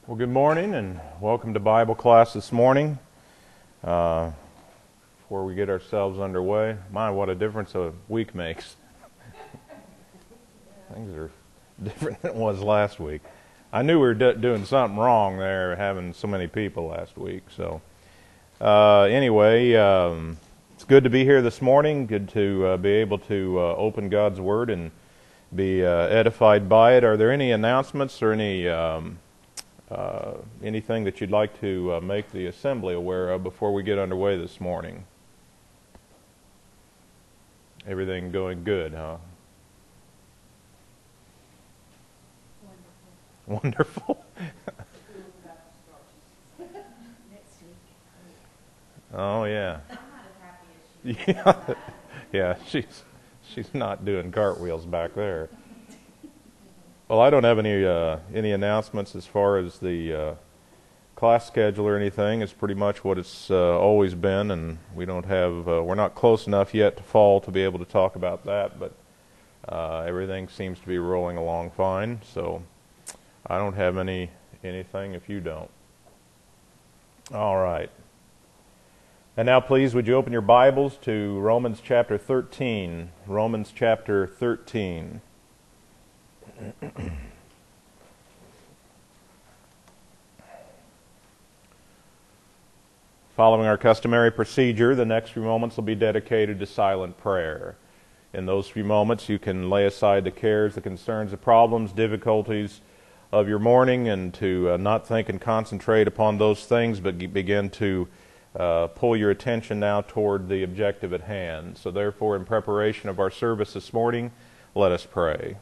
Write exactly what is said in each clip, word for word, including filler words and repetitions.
Well, good morning and welcome to Bible class this morning. Uh, before we get ourselves underway, my, what a difference a week makes. Things are different than it was last week. I knew we were do- doing something wrong there, having so many people last week. So, uh, anyway, um, it's good to be here this morning. Good to uh, be able to uh, open God's Word and be uh, edified by it. Are there any announcements or any um, Uh, anything that you'd like to uh, make the assembly aware of before we get underway this morning? Everything going good, huh? Wonderful. Wonderful. Oh yeah. Yeah, yeah. She's she's not doing cartwheels back there. Well, I don't have any uh, any announcements as far as the uh, class schedule or anything. It's pretty much what it's uh, always been, and we don't have uh, we're not close enough yet to fall to be able to talk about that. But uh, everything seems to be rolling along fine. So I don't have any anything if you don't. All right. And now, please, would you open your Bibles to Romans chapter thirteen? Romans chapter thirteen. Following our customary procedure, the next few moments will be dedicated to silent prayer. In those few moments, you can lay aside the cares, the concerns, the problems, difficulties of your morning, and to uh, not think and concentrate upon those things, but begin to uh, pull your attention now toward the objective at hand. So therefore, in preparation of our service this morning, let us pray.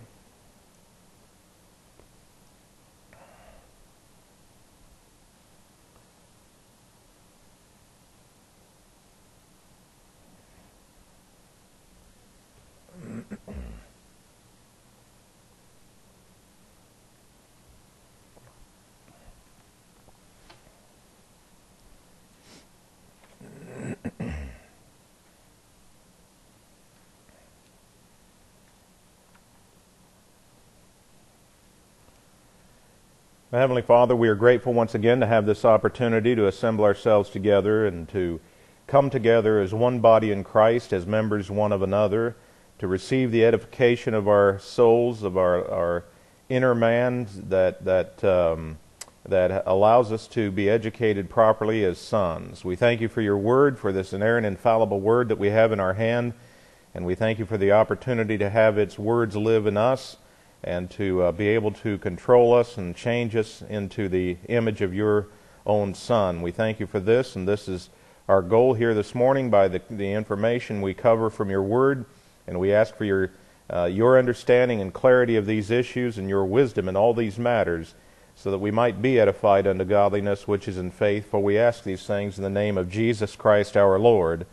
Heavenly Father, we are grateful once again to have this opportunity to assemble ourselves together and to come together as one body in Christ, as members one of another, to receive the edification of our souls, of our, our inner man that that um, that allows us to be educated properly as sons. We thank you for your word, for this inerrant, infallible word that we have in our hand, and we thank you for the opportunity to have its words live in us, and to uh, be able to control us and change us into the image of your own Son. We thank you for this, and this is our goal here this morning by the, the information we cover from your Word, and we ask for your, uh, your understanding and clarity of these issues and your wisdom in all these matters, so that we might be edified unto godliness which is in faith, for we ask these things in the name of Jesus Christ our Lord.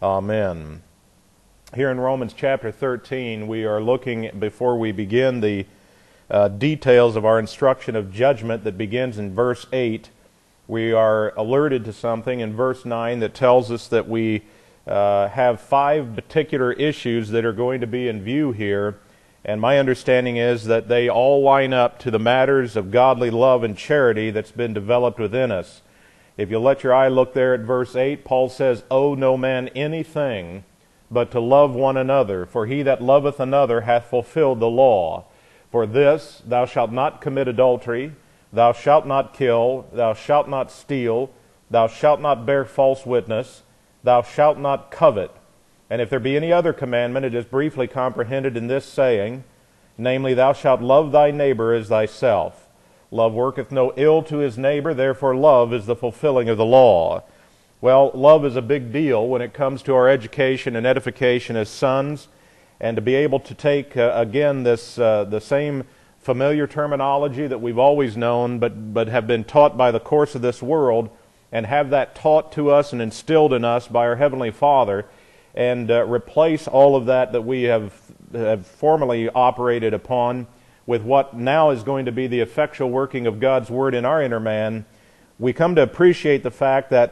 Amen. Here in Romans chapter thirteen, we are looking, before we begin, the uh, details of our instruction of judgment that begins in verse eight. We are alerted to something in verse nine that tells us that we uh, have five particular issues that are going to be in view here, and my understanding is that they all line up to the matters of godly love and charity that's been developed within us. If you let your eye look there at verse eight, Paul says, "Owe no man anything but to love one another, for he that loveth another hath fulfilled the law. For this, thou shalt not commit adultery, thou shalt not kill, thou shalt not steal, thou shalt not bear false witness, thou shalt not covet." And if there be any other commandment, it is briefly comprehended in this saying, namely, "Thou shalt love thy neighbor as thyself. Love worketh no ill to his neighbor, therefore love is the fulfilling of the law." Well, love is a big deal when it comes to our education and edification as sons, and to be able to take, uh, again, this uh, the same familiar terminology that we've always known, but, but have been taught by the course of this world, and have that taught to us and instilled in us by our Heavenly Father, and uh, replace all of that that we have, have formerly operated upon with what now is going to be the effectual working of God's Word in our inner man. We come to appreciate the fact that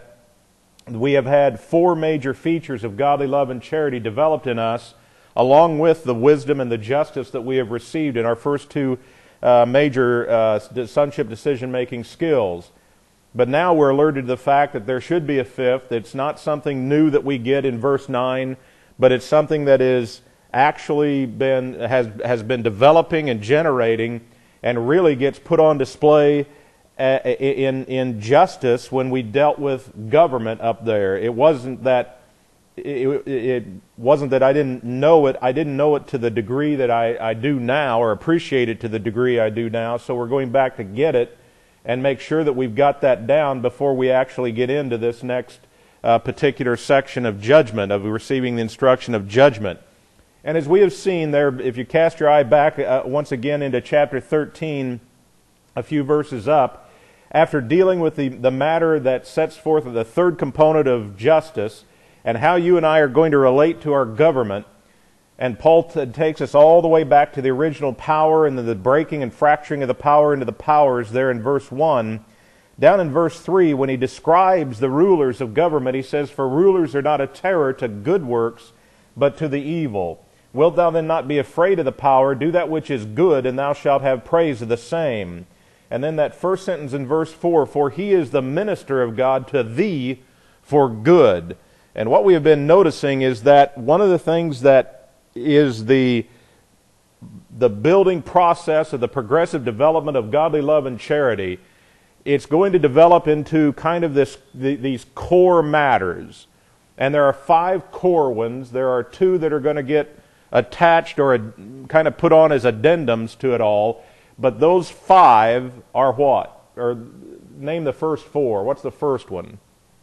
we have had four major features of godly love and charity developed in us, along with the wisdom and the justice that we have received in our first two uh, major uh, sonship decision-making skills. But now we're alerted to the fact that there should be a fifth. It's not something new that we get in verse nine, but it's something that is actually been has has been developing and generating, and really gets put on display in in justice when we dealt with government up there. It wasn't that it, it wasn't that I didn't know it. I didn't know it to the degree that I, I do now, or appreciate it to the degree I do now. So we're going back to get it and make sure that we've got that down before we actually get into this next uh, particular section of judgment, of receiving the instruction of judgment. And as we have seen there, if you cast your eye back uh, once again into chapter thirteen, a few verses up, after dealing with the, the matter that sets forth the third component of justice and how you and I are going to relate to our government, and Paul t- takes us all the way back to the original power and the breaking and fracturing of the power into the powers there in verse one. Down in verse three, when he describes the rulers of government, he says, "For rulers are not a terror to good works, but to the evil. Wilt thou then not be afraid of the power? Do that which is good, and thou shalt have praise of the same." And then that first sentence in verse four, "For he is the minister of God to thee for good." And what we have been noticing is that one of the things that is the the building process of the progressive development of godly love and charity, it's going to develop into kind of this the, these core matters. And there are five core ones. There are two that are going to get attached or a, kind of put on as addendums to it all. But those five are what? Or name the first four. What's the first one?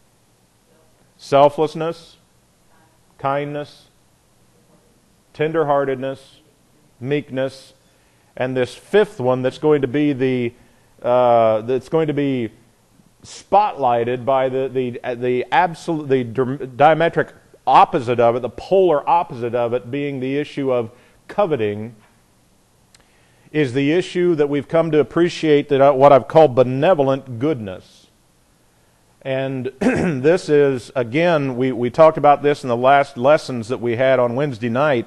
Selflessness, kindness, tenderheartedness, meekness, and this fifth one that's going to be the uh, that's going to be spotlighted by the the the absolute the diametric opposite of it, the polar opposite of it, being the issue of coveting, is the issue that we've come to appreciate, that I, what I've called benevolent goodness. And this is, again, we, we talked about this in the last lessons that we had on Wednesday night,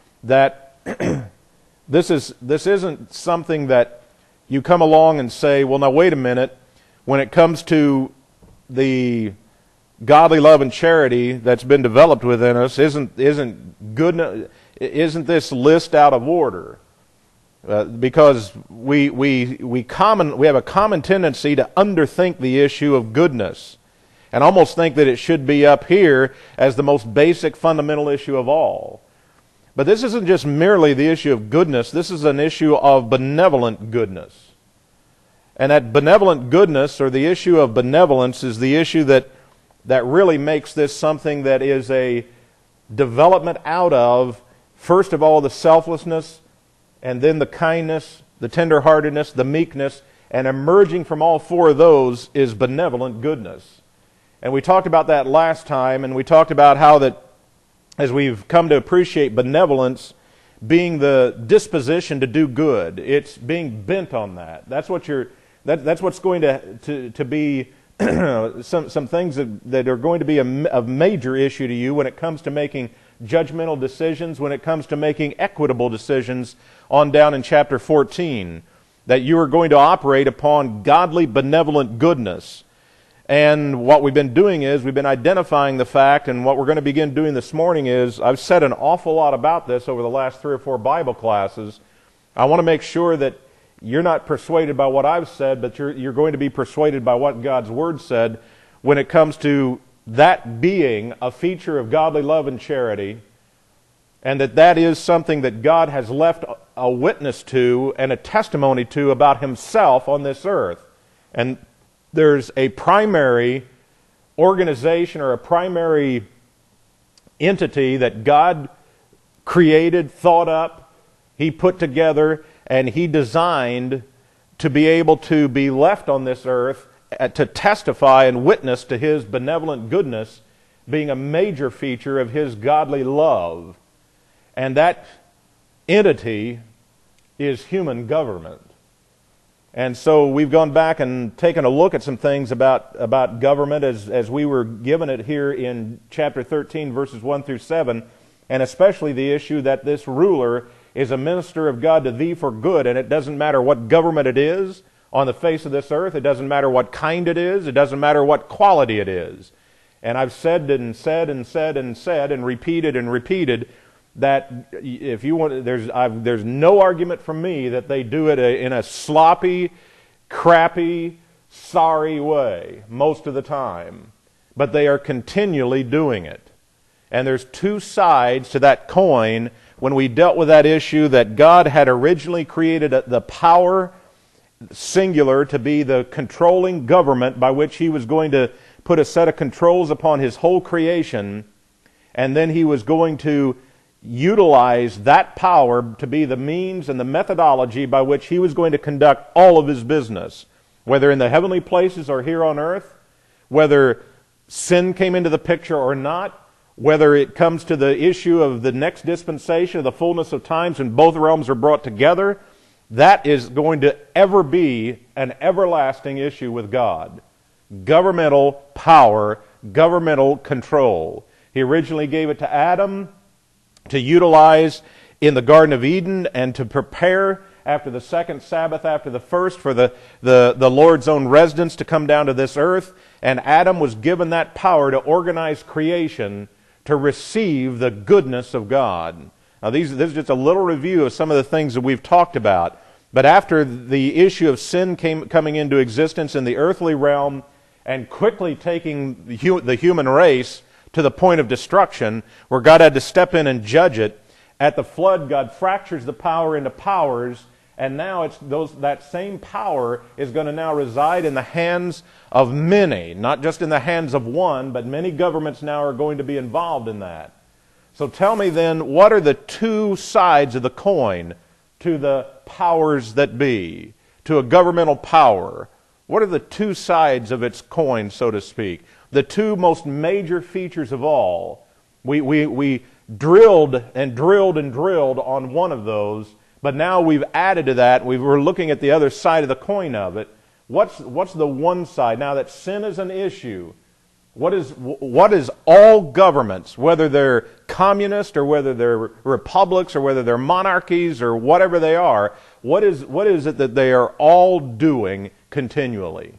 that this is this isn't something that you come along and say, well, now wait a minute, when it comes to the godly love and charity that's been developed within us, isn't isn't good, isn't this list out of order? Uh, because we we we common we have a common tendency to underthink the issue of goodness, and almost think that it should be up here as the most basic fundamental issue of all. But this isn't just merely the issue of goodness. This is an issue of benevolent goodness, and that benevolent goodness, or the issue of benevolence, is the issue that that really makes this something that is a development out of, first of all, the selflessness, and then the kindness, the tenderheartedness, the meekness, and emerging from all four of those is benevolent goodness. And we talked about that last time, and we talked about how that as we've come to appreciate benevolence being the disposition to do good, it's being bent on that. That's what you're. That, that's what's going to to, to be some some things that, that are going to be a, a major issue to you when it comes to making judgmental decisions, when it comes to making equitable decisions on down in chapter fourteen, that you are going to operate upon godly benevolent goodness. And what we've been doing is we've been identifying the fact, and what we're going to begin doing this morning is, I've said an awful lot about this over the last three or four Bible classes. I want to make sure that you're not persuaded by what I've said, but you're, you're going to be persuaded by what God's Word said when it comes to that being a feature of godly love and charity, and that that is something that God has left a witness to and a testimony to about Himself on this earth. And there's a primary organization or a primary entity that God created, thought up, He put together, and He designed to be able to be left on this earth to testify and witness to His benevolent goodness being a major feature of His godly love. And that entity is human government. And so we've gone back and taken a look at some things about, about government as, as we were given it here in chapter thirteen, verses one through seven, and especially the issue that this ruler is a minister of God to thee for good, and it doesn't matter what government it is on the face of this earth. It doesn't matter what kind it is. It doesn't matter what quality it is. And I've said and said and said and said and repeated and repeated that if you want, there's I've, there's no argument from me that they do it in a sloppy, crappy, sorry way most of the time. But they are continually doing it. And there's two sides to that coin when we dealt with that issue that God had originally created the power, singular, to be the controlling government by which He was going to put a set of controls upon His whole creation, and then He was going to utilize that power to be the means and the methodology by which He was going to conduct all of His business, whether in the heavenly places or here on earth, whether sin came into the picture or not, whether it comes to the issue of the next dispensation of the fullness of times when both realms are brought together. That is going to ever be an everlasting issue with God. Governmental power, governmental control. He originally gave it to Adam to utilize in the Garden of Eden and to prepare after the second Sabbath, after the first, for the, the, the Lord's own residence to come down to this earth. And Adam was given that power to organize creation to receive the goodness of God. Now, these, this is just a little review of some of the things that we've talked about. But after the issue of sin came coming into existence in the earthly realm and quickly taking the, hu- the human race to the point of destruction, where God had to step in and judge it, at the flood, God fractures the power into powers, and now it's those that same power is going to now reside in the hands of many, not just in the hands of one, but many governments now are going to be involved in that. So tell me then, what are the two sides of the coin to the powers that be, to a governmental power? What are the two sides of its coin, so to speak? The two most major features of all. We, we, we drilled and drilled and drilled on one of those, but now we've added to that. We were looking at the other side of the coin of it. What's, what's the one side? Now that sin is an issue, what is, what is all governments, whether they're communist or whether they're republics or whether they're monarchies or whatever they are, what is, what is it that they are all doing continually?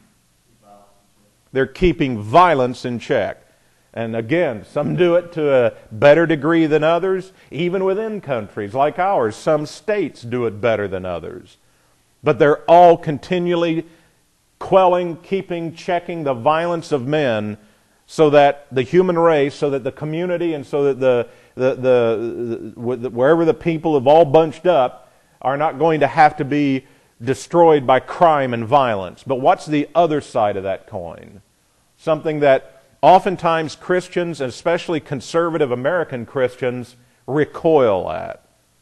They're keeping violence in check. And again, some do it to a better degree than others. Even within countries like ours, some states do it better than others. But they're all continually quelling, keeping, checking the violence of men so that the human race, so that the community, and so that the, the, the, the wherever the people have all bunched up are not going to have to be destroyed by crime and violence. But what's the other side of that coin? Something that oftentimes Christians, and especially conservative American Christians, recoil at.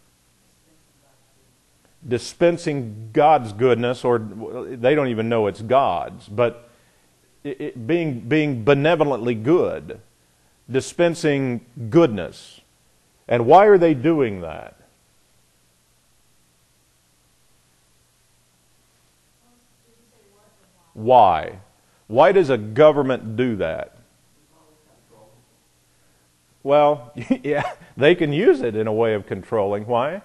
Dispensing God's goodness, or they don't even know it's God's, but it, it, being, being benevolently good. Dispensing goodness. And why are they doing that? Why? Why does a government do that? Well, yeah, they can use it in a way of controlling. Why?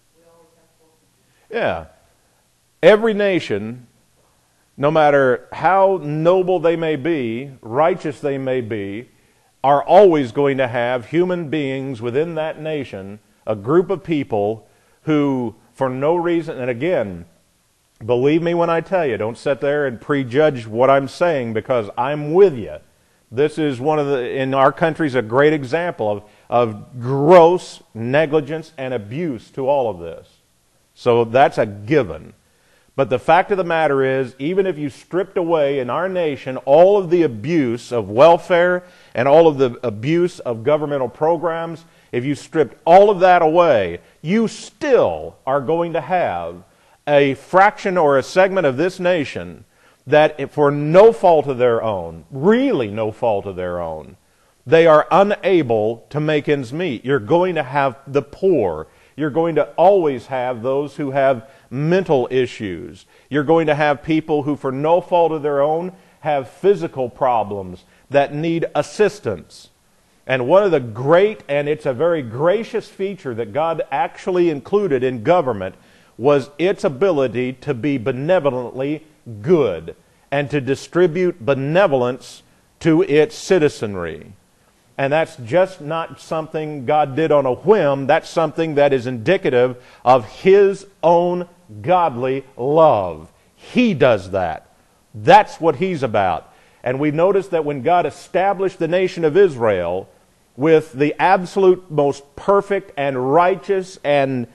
Yeah. Every nation, no matter how noble they may be, righteous they may be, are always going to have human beings within that nation, a group of people who, for no reason, and again, believe me when I tell you, don't sit there and prejudge what I'm saying, because I'm with you. This is one of the, in our country's a great example of, of gross negligence and abuse to all of this. So that's a given. But the fact of the matter is, even if you stripped away in our nation all of the abuse of welfare and all of the abuse of governmental programs, if you stripped all of that away, you still are going to have a fraction or a segment of this nation that, for no fault of their own, really no fault of their own, they are unable to make ends meet. You're going to have the poor. You're going to always have those who have mental issues. You're going to have people who, for no fault of their own, have physical problems that need assistance. And one of the great, and it's a very gracious feature that God actually included in government, was its ability to be benevolently good and to distribute benevolence to its citizenry. And that's just not something God did on a whim. That's something that is indicative of His own godly love. He does that. That's what He's about. And we notice that when God established the nation of Israel with the absolute most perfect and righteous and,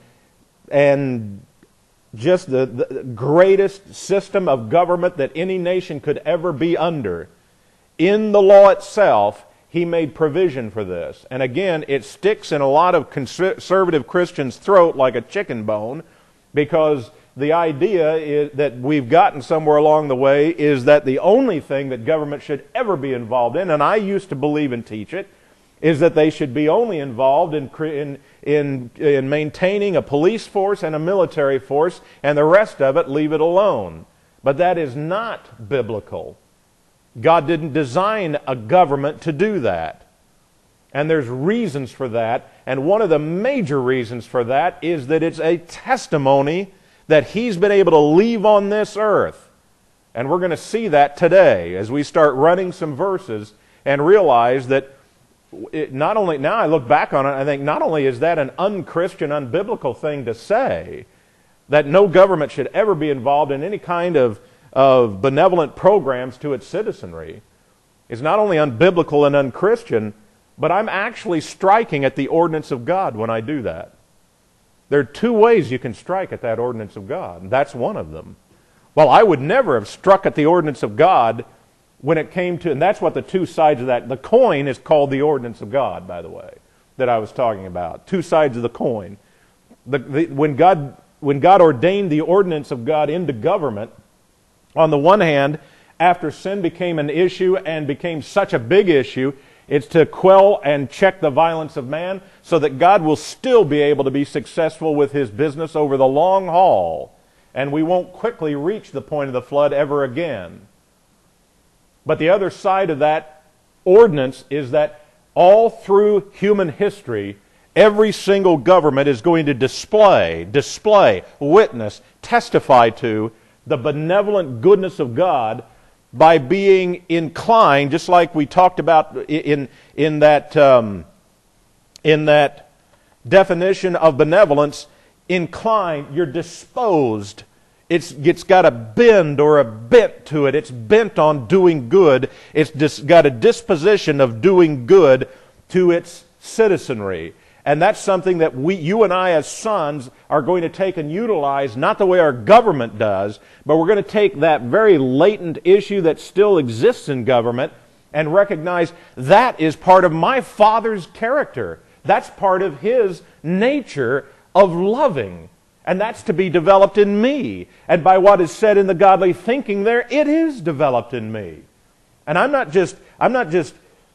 and just the, the greatest system of government that any nation could ever be under, in the law itself, He made provision for this. And again, it sticks in a lot of conservative Christians' throat like a chicken bone, because the idea is that we've gotten somewhere along the way is that the only thing that government should ever be involved in, and I used to believe and teach it, is that they should be only involved in, in, in, in maintaining a police force and a military force, and the rest of it, leave it alone. But that is not biblical. God didn't design a government to do that. And there's reasons for that. And one of the major reasons for that is that it's a testimony that He's been able to leave on this earth. And we're going to see that today as we start running some verses and realize that it not only, now I look back on it, I think not only is that an unchristian, unbiblical thing to say, that no government should ever be involved in any kind of of benevolent programs to its citizenry, is not only unbiblical and unchristian, but I'm actually striking at the ordinance of God when I do that. There are two ways you can strike at that ordinance of God, and that's one of them. Well, I would never have struck at the ordinance of God when it came to, and that's what the two sides of that, the coin is called the ordinance of God, by the way, that I was talking about. Two sides of the coin. The, the, when God, when God ordained the ordinance of God into government, on the one hand, after sin became an issue and became such a big issue, it's to quell and check the violence of man so that God will still be able to be successful with His business over the long haul, and we won't quickly reach the point of the flood ever again. But the other side of that ordinance is that all through human history, every single government is going to display, display, witness, testify to the benevolent goodness of God by being inclined, just like we talked about in, in, that, um, in that definition of benevolence, inclined, you're disposed. It's, it's got a bend or a bent to it. It's bent on doing good. It's dis, got a disposition of doing good to its citizenry. And that's something that we, you and I as sons are going to take and utilize, not the way our government does, but we're going to take that very latent issue that still exists in government and recognize that is part of my Father's character. That's part of His nature of loving. And that's to be developed in me. And by what is said in the godly thinking there, it is developed in me. And I'm not just, I'm not just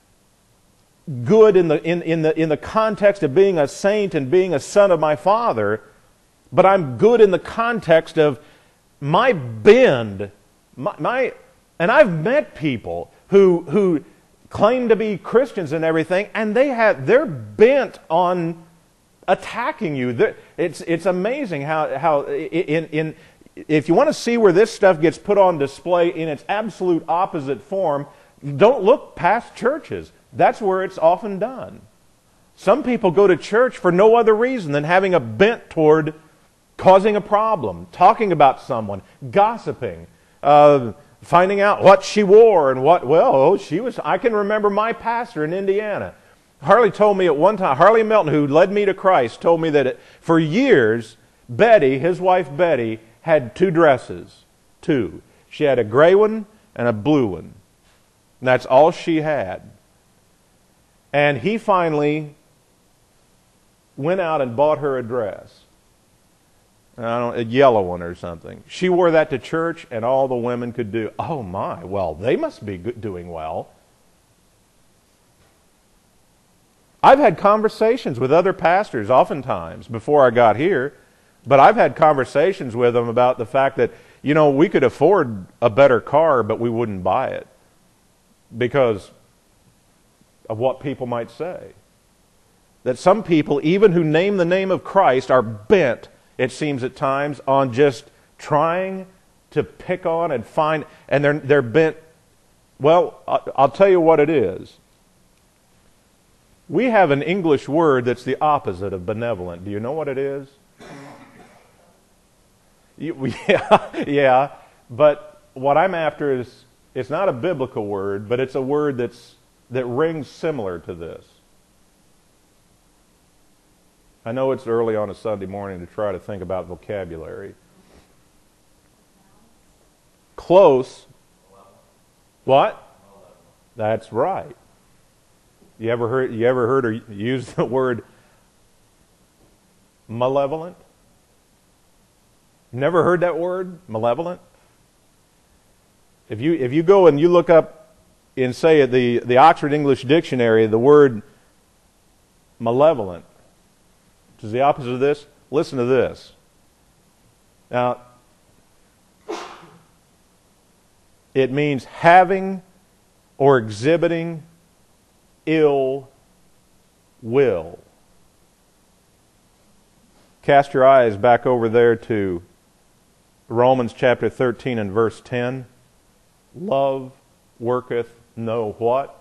good in the, in, in, the, in the context of being a saint and being a son of my Father, but I'm good in the context of my bend, my, my and I've met people who, who claim to be Christians and everything, and they have, they're bent on attacking you. They're, it's, it's amazing how, how in, in, if you want to see where this stuff gets put on display in its absolute opposite form, don't look past churches. That's where it's often done. Some people go to church for no other reason than having a bent toward causing a problem, talking about someone, gossiping, uh, finding out what she wore and what, well, oh, she was, I can remember my pastor in Indiana. Harley told me at one time, Harley Melton, who led me to Christ, told me that it, for years, Betty, his wife Betty, had two dresses. Two. She had a gray one and a blue one. And that's all she had. And he finally went out and bought her a dress. I don't, a yellow one or something. She wore that to church, and all the women could do, oh my, well, they must be doing well. I've had conversations with other pastors oftentimes before I got here, but I've had conversations with them about the fact that, you know, we could afford a better car, but we wouldn't buy it because of what people might say. That some people, even who name the name of Christ, are bent, it seems at times, on just trying to pick on and find, and they're, they're bent. Well, I'll tell you what it is. We have an English word that's the opposite of benevolent. Do you know what it is? You, yeah, yeah, but what I'm after is, it's not a biblical word, but it's a word that's that rings similar to this. I know it's early on a Sunday morning to try to think about vocabulary. Close. What? That's right. You ever heard? You ever heard or used the word malevolent? Never heard that word, malevolent? If you if you go and you look up in, say, the the Oxford English Dictionary, the word malevolent, which is the opposite of this, listen to this. Now, it means having or exhibiting ill will. Cast your eyes back over there to Romans chapter thirteen and verse ten. Love worketh no what?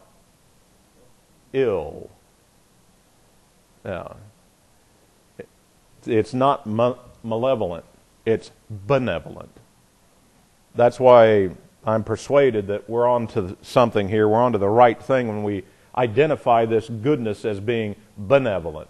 Ill. Now, it's not malevolent, it's benevolent. That's why I'm persuaded that we're on to something here. We're on to the right thing when we identify this goodness as being benevolent.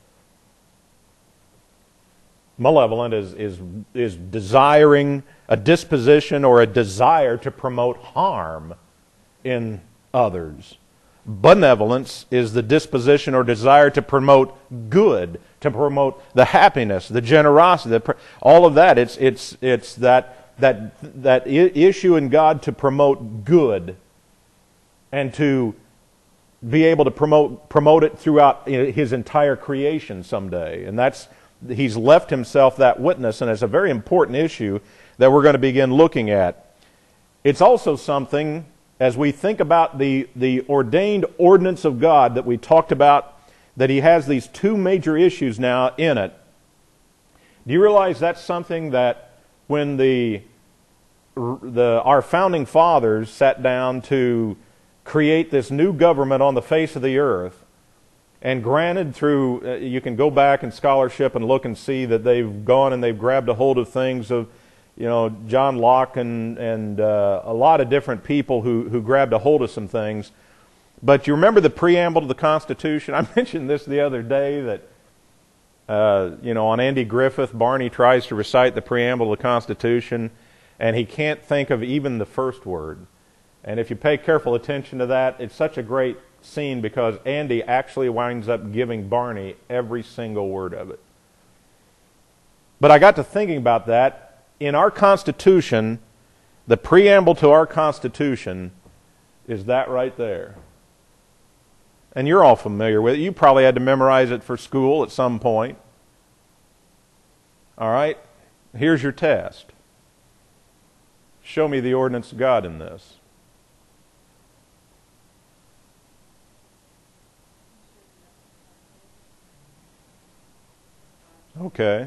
Malevolent is, is, is desiring a disposition or a desire to promote harm in others. Benevolence is the disposition or desire to promote good, to promote the happiness, the generosity, the, all of that. It's, it's, it's that, that, that issue in God to promote good and to be able to promote, promote it throughout His entire creation someday. And that's He's left Himself that witness, and it's a very important issue that we're going to begin looking at. It's also something, as we think about the, the ordained ordinance of God that we talked about, that He has these two major issues now in it. Do you realize that's something that when the, the our founding fathers sat down to create this new government on the face of the earth, and granted through, uh, you can go back in scholarship and look and see that they've gone and they've grabbed a hold of things of, you know, John Locke and, and uh, a lot of different people who, who grabbed a hold of some things. But you remember the preamble to the Constitution? I mentioned this the other day that, uh, you know, on Andy Griffith, Barney tries to recite the preamble to the Constitution, and he can't think of even the first word. And if you pay careful attention to that, it's such a great scene because Andy actually winds up giving Barney every single word of it. But I got to thinking about that. In our Constitution, the preamble to our Constitution is that right there. And you're all familiar with it. You probably had to memorize it for school at some point. All right? Here's your test. Show me the ordinance of God in this. Okay.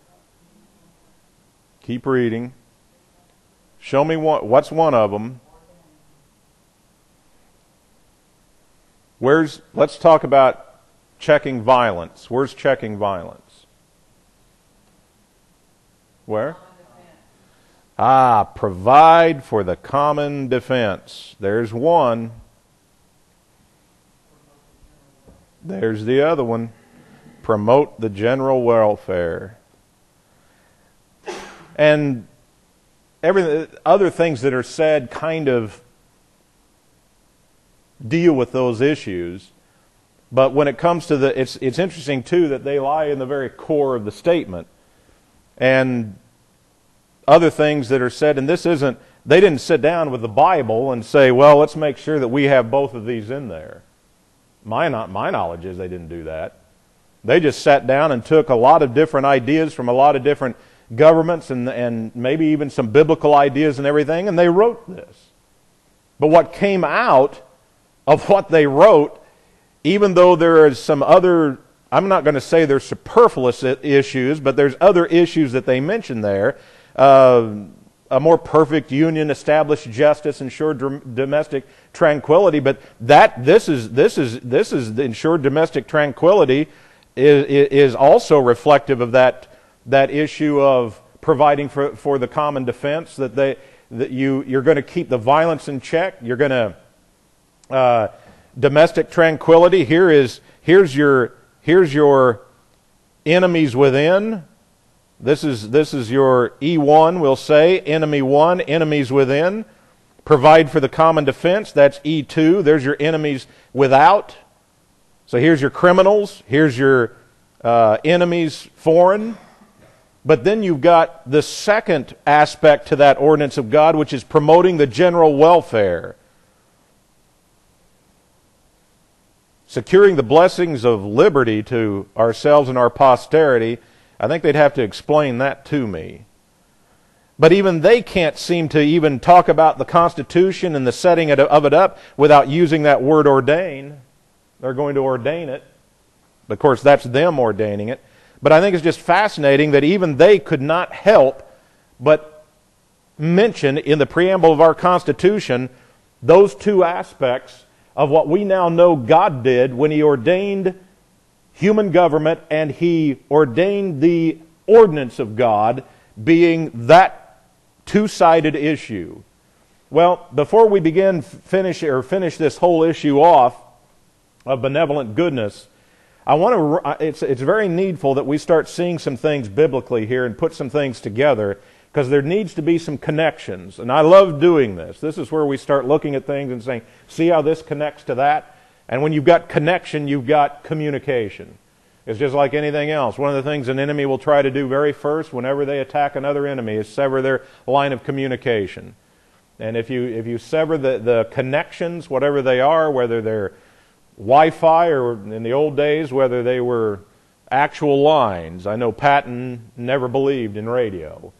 Keep reading. Show me one. What's one of them? Where's? Let's talk about checking violence. Where's checking violence? Where? Ah, provide for the common defense. There's one. There's the other one. Promote the general welfare. And every other things that are said kind of deal with those issues. But when it comes to the, it's it's interesting too that they lie in the very core of the statement. And other things that are said, and this isn't, they didn't sit down with the Bible and say, well, let's make sure that we have both of these in there. My, not, my knowledge is they didn't do that. They just sat down and took a lot of different ideas from a lot of different governments and, and maybe even some biblical ideas and everything, and they wrote this. But what came out of what they wrote even though there is some other, I'm not going to say they're superfluous issues, but there's other issues that they mention there. Uh, a more perfect union, established justice, ensured domestic tranquility. But that this is this is this is the ensured domestic tranquility is is also reflective of that that issue of providing for for the common defense. That they that you you're going to keep the violence in check. You're going to uh, domestic tranquility. Here is here's your here's your enemies within. This is this is your E one, we'll say, enemy one, enemies within. Provide for the common defense, that's E two. There's your enemies without. So here's your criminals, here's your uh, enemies foreign. But then you've got the second aspect to that ordinance of God, which is promoting the general welfare. Securing the blessings of liberty to ourselves and our posterity. I think they'd have to explain that to me. But even they can't seem to even talk about the Constitution and the setting of it up without using that word ordain. They're going to ordain it. Of course, that's them ordaining it. But I think it's just fascinating that even they could not help but mention in the preamble of our Constitution those two aspects of what we now know God did when He ordained human government, and He ordained the ordinance of God being that two-sided issue. Well, before we begin finish or finish this whole issue off of benevolent goodness, I want to. It's it's very needful that we start seeing some things biblically here and put some things together, because there needs to be some connections. And I love doing this. This is where we start looking at things and saying, "See how this connects to that." And when you've got connection, you've got communication. It's just like anything else. One of the things an enemy will try to do very first whenever they attack another enemy is sever their line of communication. And if you if you sever the, the connections, whatever they are, whether they're Wi-Fi or in the old days, whether they were actual lines. I know Patton never believed in radio.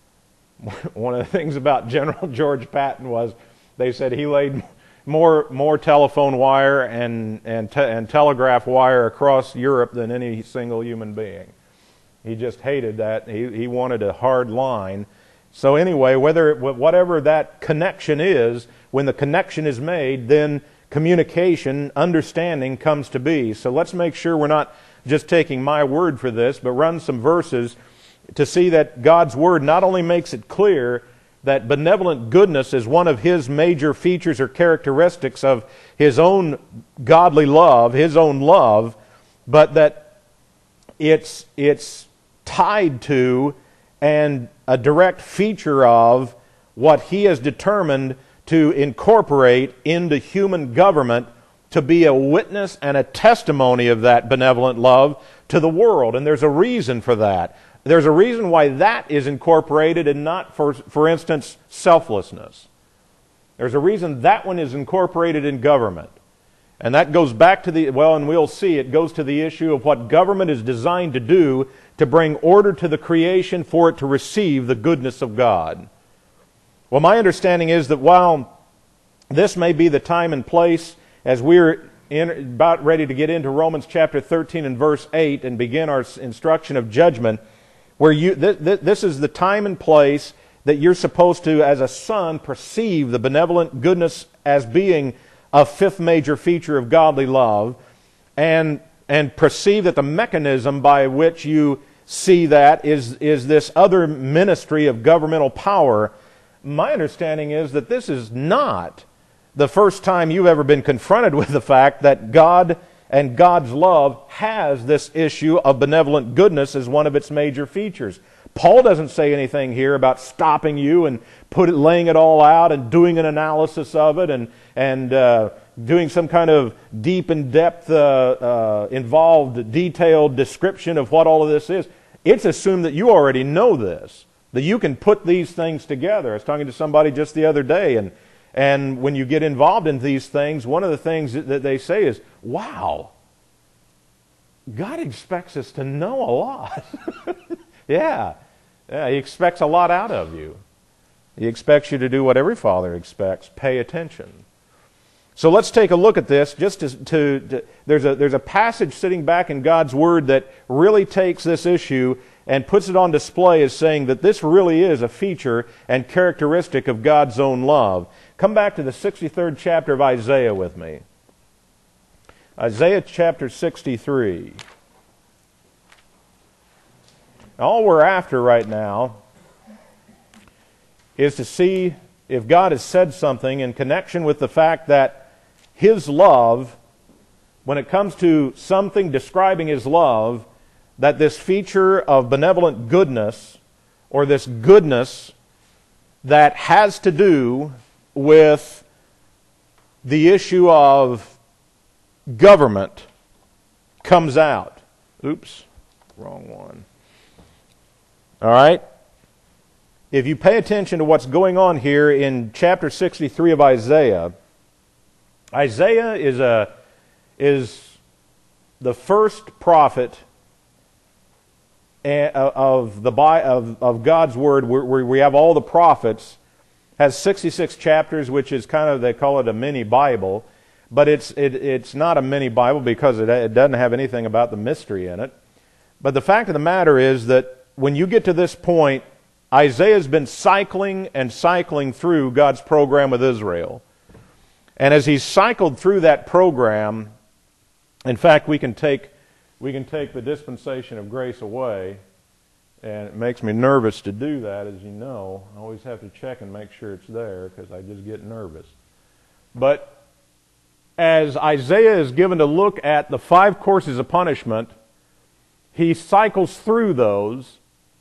One of the things about General George Patton was they said he laid more more telephone wire and and te and telegraph wire across Europe than any single human being. He just hated that. He he wanted a hard line. So anyway, whether whatever that connection is, when the connection is made, then communication, understanding comes to be. So let's make sure we're not just taking my word for this, but run some verses to see that God's Word not only makes it clear that benevolent goodness is one of His major features or characteristics of His own godly love, His own love, but that it's, it's tied to and a direct feature of what He has determined to incorporate into human government to be a witness and a testimony of that benevolent love to the world. And there's a reason for that. There's a reason why that is incorporated and not, for, for instance, selflessness. There's a reason that one is incorporated in government. And that goes back to the, well, and we'll see, it goes to the issue of what government is designed to do to bring order to the creation for it to receive the goodness of God. Well, my understanding is that while this may be the time and place as we're in, about ready to get into Romans chapter thirteen and verse eight and begin our instruction of judgment, where you th th this is the time and place that you're supposed to, as a son, perceive the benevolent goodness as being a fifth major feature of godly love, and and perceive that the mechanism by which you see that is is this other ministry of governmental power. My understanding is that this is not the first time you've ever been confronted with the fact that God and God's love has this issue of benevolent goodness as one of its major features. Paul doesn't say anything here about stopping you and put it, laying it all out and doing an analysis of it and, and uh, doing some kind of deep and depth, uh, uh, involved, detailed description of what all of this is. It's assumed that you already know this, that you can put these things together. I was talking to somebody just the other day, and And when you get involved in these things, one of the things that they say is, wow, God expects us to know a lot. yeah. yeah, He expects a lot out of you. He expects you to do what every father expects, pay attention. So let's take a look at this. Just to, to, to there's a there's a passage sitting back in God's Word that really takes this issue and puts it on display as saying that this really is a feature and characteristic of God's own love. Come back to the sixty-third chapter of Isaiah with me. Isaiah chapter sixty-three. All we're after right now is to see if God has said something in connection with the fact that His love, when it comes to something describing His love, that this feature of benevolent goodness, or this goodness that has to do with the issue of government, comes out. Oops, wrong one. All right? If you pay attention to what's going on here in chapter sixty-three of Isaiah, Isaiah is a is the first prophet of the of of God's Word, where we have all the prophets. Has sixty-six chapters, which is kind of, they call it a mini Bible, but it's it, it's not a mini Bible because it, it doesn't have anything about the mystery in it. But the fact of the matter is that when you get to this point, Isaiah's been cycling and cycling through God's program with Israel. And as he's cycled through that program, in fact, we can take we can take the dispensation of grace away, and it makes me nervous to do that, as you know. I always have to check and make sure it's there because I just get nervous. But as Isaiah is given to look at the five courses of punishment, he cycles through those.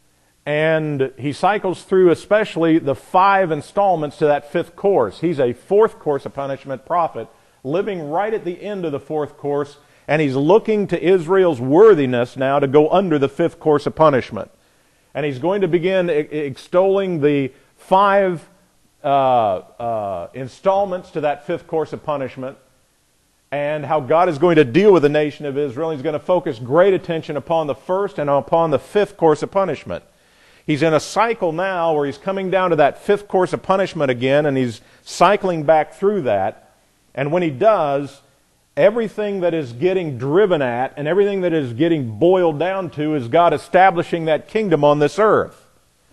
And he cycles through especially the five installments to that fifth course. He's a fourth course of punishment prophet, living right at the end of the fourth course, and he's looking to Israel's worthiness now to go under the fifth course of punishment. And he's going to begin extolling the five uh, uh, installments to that fifth course of punishment, and how God is going to deal with the nation of Israel. He's going to focus great attention upon the first and upon the fifth course of punishment. He's in a cycle now where he's coming down to that fifth course of punishment again, and he's cycling back through that. And when he does, everything that is getting driven at and everything that is getting boiled down to is God establishing that kingdom on this earth.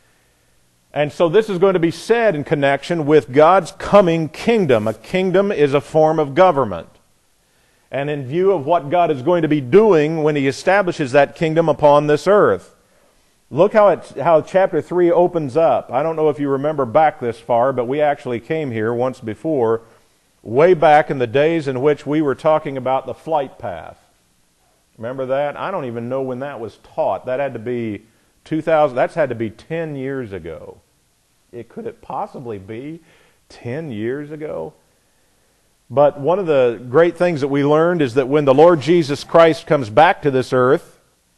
And so this is going to be said in connection with God's coming kingdom. A kingdom is a form of government. And in view of what God is going to be doing when He establishes that kingdom upon this earth. Look how it, how chapter three opens up. I don't know if you remember back this far, but we actually came here once before, way back in the days in which we were talking about the flight path. Remember that? I don't even know when that was taught. That had to be two thousand. That's had to be ten years ago. It could it possibly be ten years ago? But one of the great things that we learned is that when the Lord Jesus Christ comes back to this earth,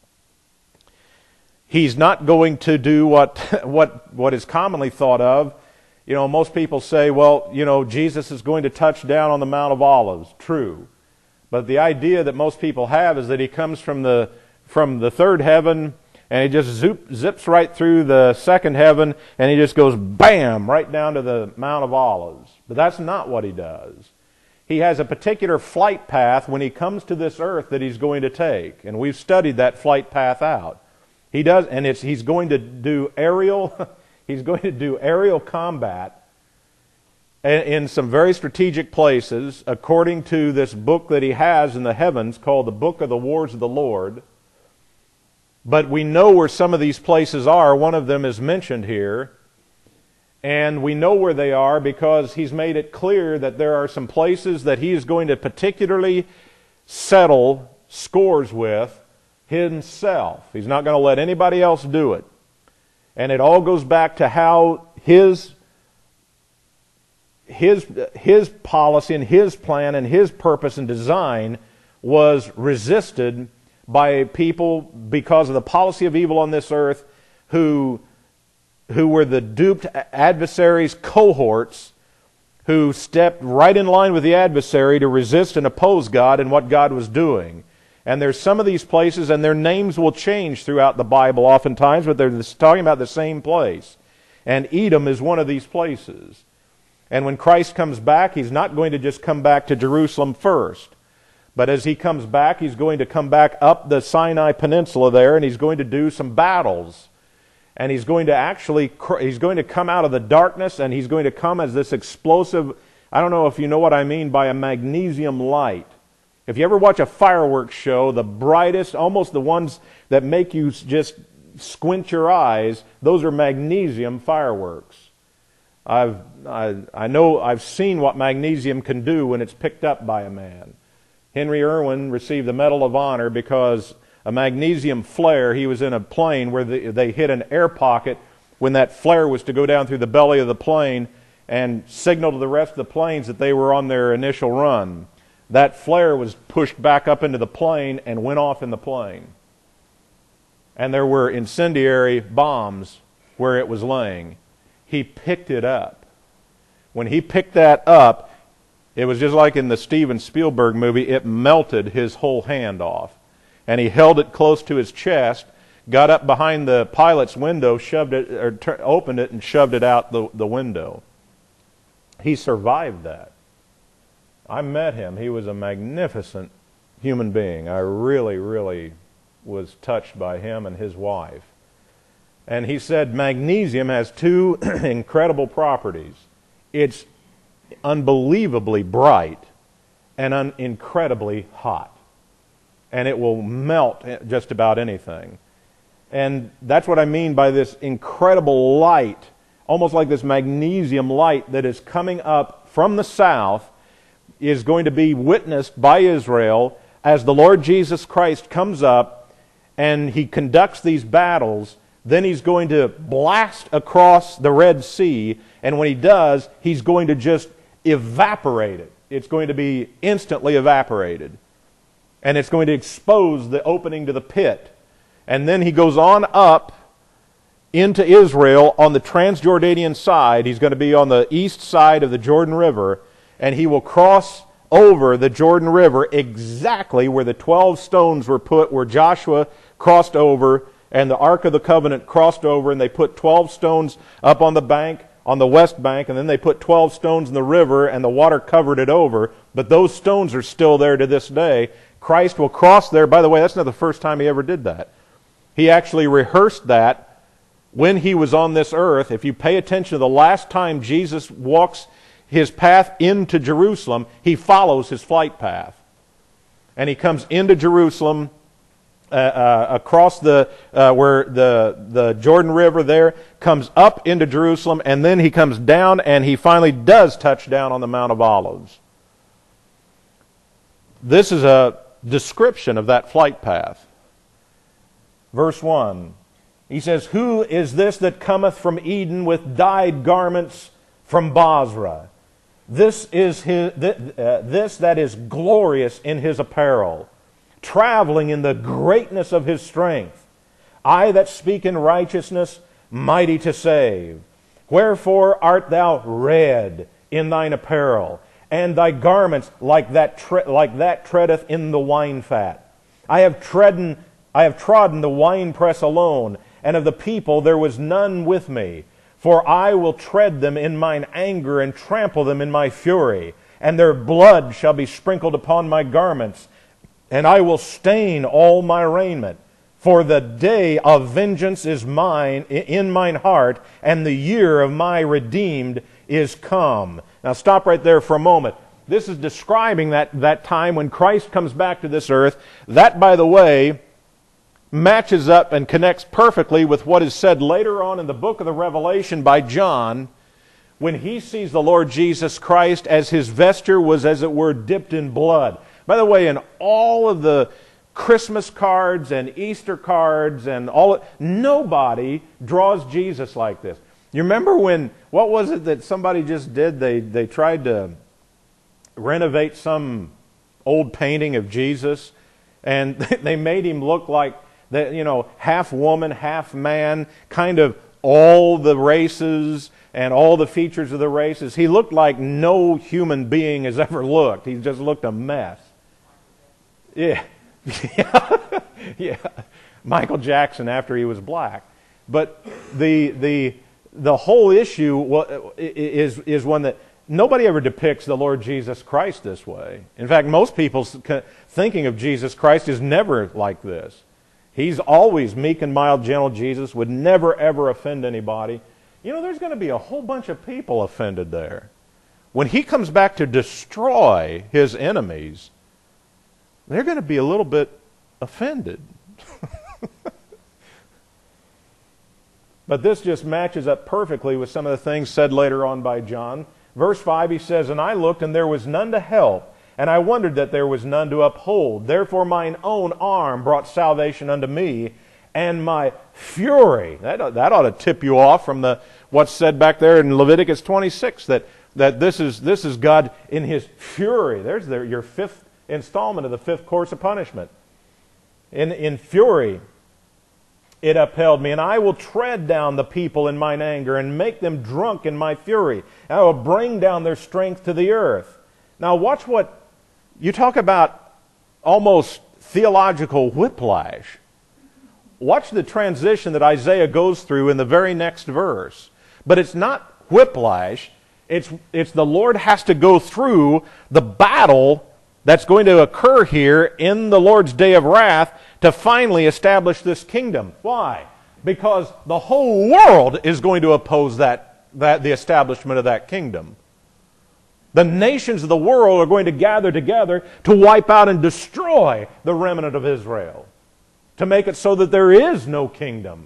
He's not going to do what what what is commonly thought of. You know, most people say, well, you know, Jesus is going to touch down on the Mount of Olives. True. But the idea that most people have is that He comes from the from the third heaven, and He just zoop, zips right through the second heaven, and He just goes bam right down to the Mount of Olives. But that's not what He does. He has a particular flight path when He comes to this earth that He's going to take. And we've studied that flight path out. He does, and it's he's going to do aerial, he's going to do aerial combat in some very strategic places, according to this book that he has in the heavens called the Book of the Wars of the Lord. But we know where some of these places are. One of them is mentioned here, and we know where they are because he's made it clear that there are some places that he is going to particularly settle scores with himself. He's not going to let anybody else do it. And it all goes back to how his, his, his policy and his plan and his purpose and design was resisted by people because of the policy of evil on this earth who, who were the duped adversaries' cohorts who stepped right in line with the adversary to resist and oppose God and what God was doing. And there's some of these places, and their names will change throughout the Bible oftentimes, but they're talking about the same place. And Edom is one of these places. And when Christ comes back, He's not going to just come back to Jerusalem first. But as He comes back, He's going to come back up the Sinai Peninsula there, and He's going to do some battles. And He's going to actually, He's going to come out of the darkness, and He's going to come as this explosive, I don't know if you know what I mean by a magnesium light. If you ever watch a fireworks show, the brightest, almost the ones that make you just squint your eyes, those are magnesium fireworks. I've, I, I know, I've seen what magnesium can do when it's picked up by a man. Henry Irwin received the Medal of Honor because a magnesium flare, he was in a plane where they, they hit an air pocket when that flare was to go down through the belly of the plane and signal to the rest of the planes that they were on their initial run. That flare was pushed back up into the plane and went off in the plane. And there were incendiary bombs where it was laying. He picked it up. When he picked that up, it was just like in the Steven Spielberg movie, it melted his whole hand off. And he held it close to his chest, got up behind the pilot's window, shoved it, or tur- opened it and shoved it out the, the window. He survived that. I met him. He was a magnificent human being. I really, really was touched by him and his wife. And he said magnesium has two incredible properties. It's unbelievably bright and un- incredibly hot. And it will melt just about anything. And that's what I mean by this incredible light, almost like this magnesium light that is coming up from the south, is going to be witnessed by Israel as the Lord Jesus Christ comes up and He conducts these battles. Then He's going to blast across the Red Sea, and when He does, He's going to just evaporate it. It's going to be instantly evaporated. And it's going to expose the opening to the pit. And then He goes on up into Israel on the Transjordanian side. He's going to be on the east side of the Jordan River, and He will cross over the Jordan River exactly where the twelve stones were put, where Joshua crossed over and the Ark of the Covenant crossed over, and they put twelve stones up on the bank, on the west bank, and then they put twelve stones in the river, and the water covered it over. But those stones are still there to this day. Christ will cross there. By the way, that's not the first time He ever did that. He actually rehearsed that when He was on this earth. If you pay attention to the last time Jesus walks His path into Jerusalem, He follows His flight path. And He comes into Jerusalem, uh, uh, across the, uh, where the, the Jordan River there, comes up into Jerusalem, and then He comes down, and He finally does touch down on the Mount of Olives. This is a description of that flight path. Verse one, He says, "Who is this that cometh from Eden with dyed garments from Bozrah? This is his, this that is glorious in his apparel, traveling in the greatness of his strength. I that speak in righteousness, mighty to save. Wherefore art thou red in thine apparel, and thy garments like that tre- like that treadeth in the wine fat. I have trodden, I have trodden the winepress alone, and of the people there was none with me. For I will tread them in mine anger, and trample them in my fury, and their blood shall be sprinkled upon my garments, and I will stain all my raiment. For the day of vengeance is mine in mine heart, and the year of my redeemed is come." Now stop right there for a moment. This is describing that, that time when Christ comes back to this earth. That, by the way, matches up and connects perfectly with what is said later on in the book of the Revelation by John, when he sees the Lord Jesus Christ as His vesture was, as it were, dipped in blood. By the way, in all of the Christmas cards and Easter cards and all, nobody draws Jesus like this. You remember when, what was it that somebody just did? They, they tried to renovate some old painting of Jesus, and they made Him look like, the, you know, half woman, half man, kind of all the races and all the features of the races. He looked like no human being has ever looked. He just looked a mess. Yeah. Yeah. Yeah. Michael Jackson after he was black. But the the the whole issue is is one that nobody ever depicts the Lord Jesus Christ this way. In fact, most people's thinking of Jesus Christ is never like this. He's always meek and mild, gentle Jesus, would never ever offend anybody. You know, there's going to be a whole bunch of people offended there. When he comes back to destroy his enemies, they're going to be a little bit offended. But this just matches up perfectly with some of the things said later on by John. Verse five, he says, "And I looked, and there was none to help, and I wondered that there was none to uphold. Therefore mine own arm brought salvation unto me, and my fury." That, that ought to tip you off from the what's said back there in Leviticus twenty-six, that, that this is this is God in His fury. There's the, your fifth installment of the fifth course of punishment. In, in fury it upheld me, and I will tread down the people in mine anger, and make them drunk in my fury. And I will bring down their strength to the earth. Now watch what, you talk about almost theological whiplash. Watch the transition that Isaiah goes through in the very next verse. But it's not whiplash, it's, it's the Lord has to go through the battle that's going to occur here in the Lord's day of wrath to finally establish this kingdom. Why? Because the whole world is going to oppose that, that the establishment of that kingdom. The nations of the world are going to gather together to wipe out and destroy the remnant of Israel, to make it so that there is no kingdom.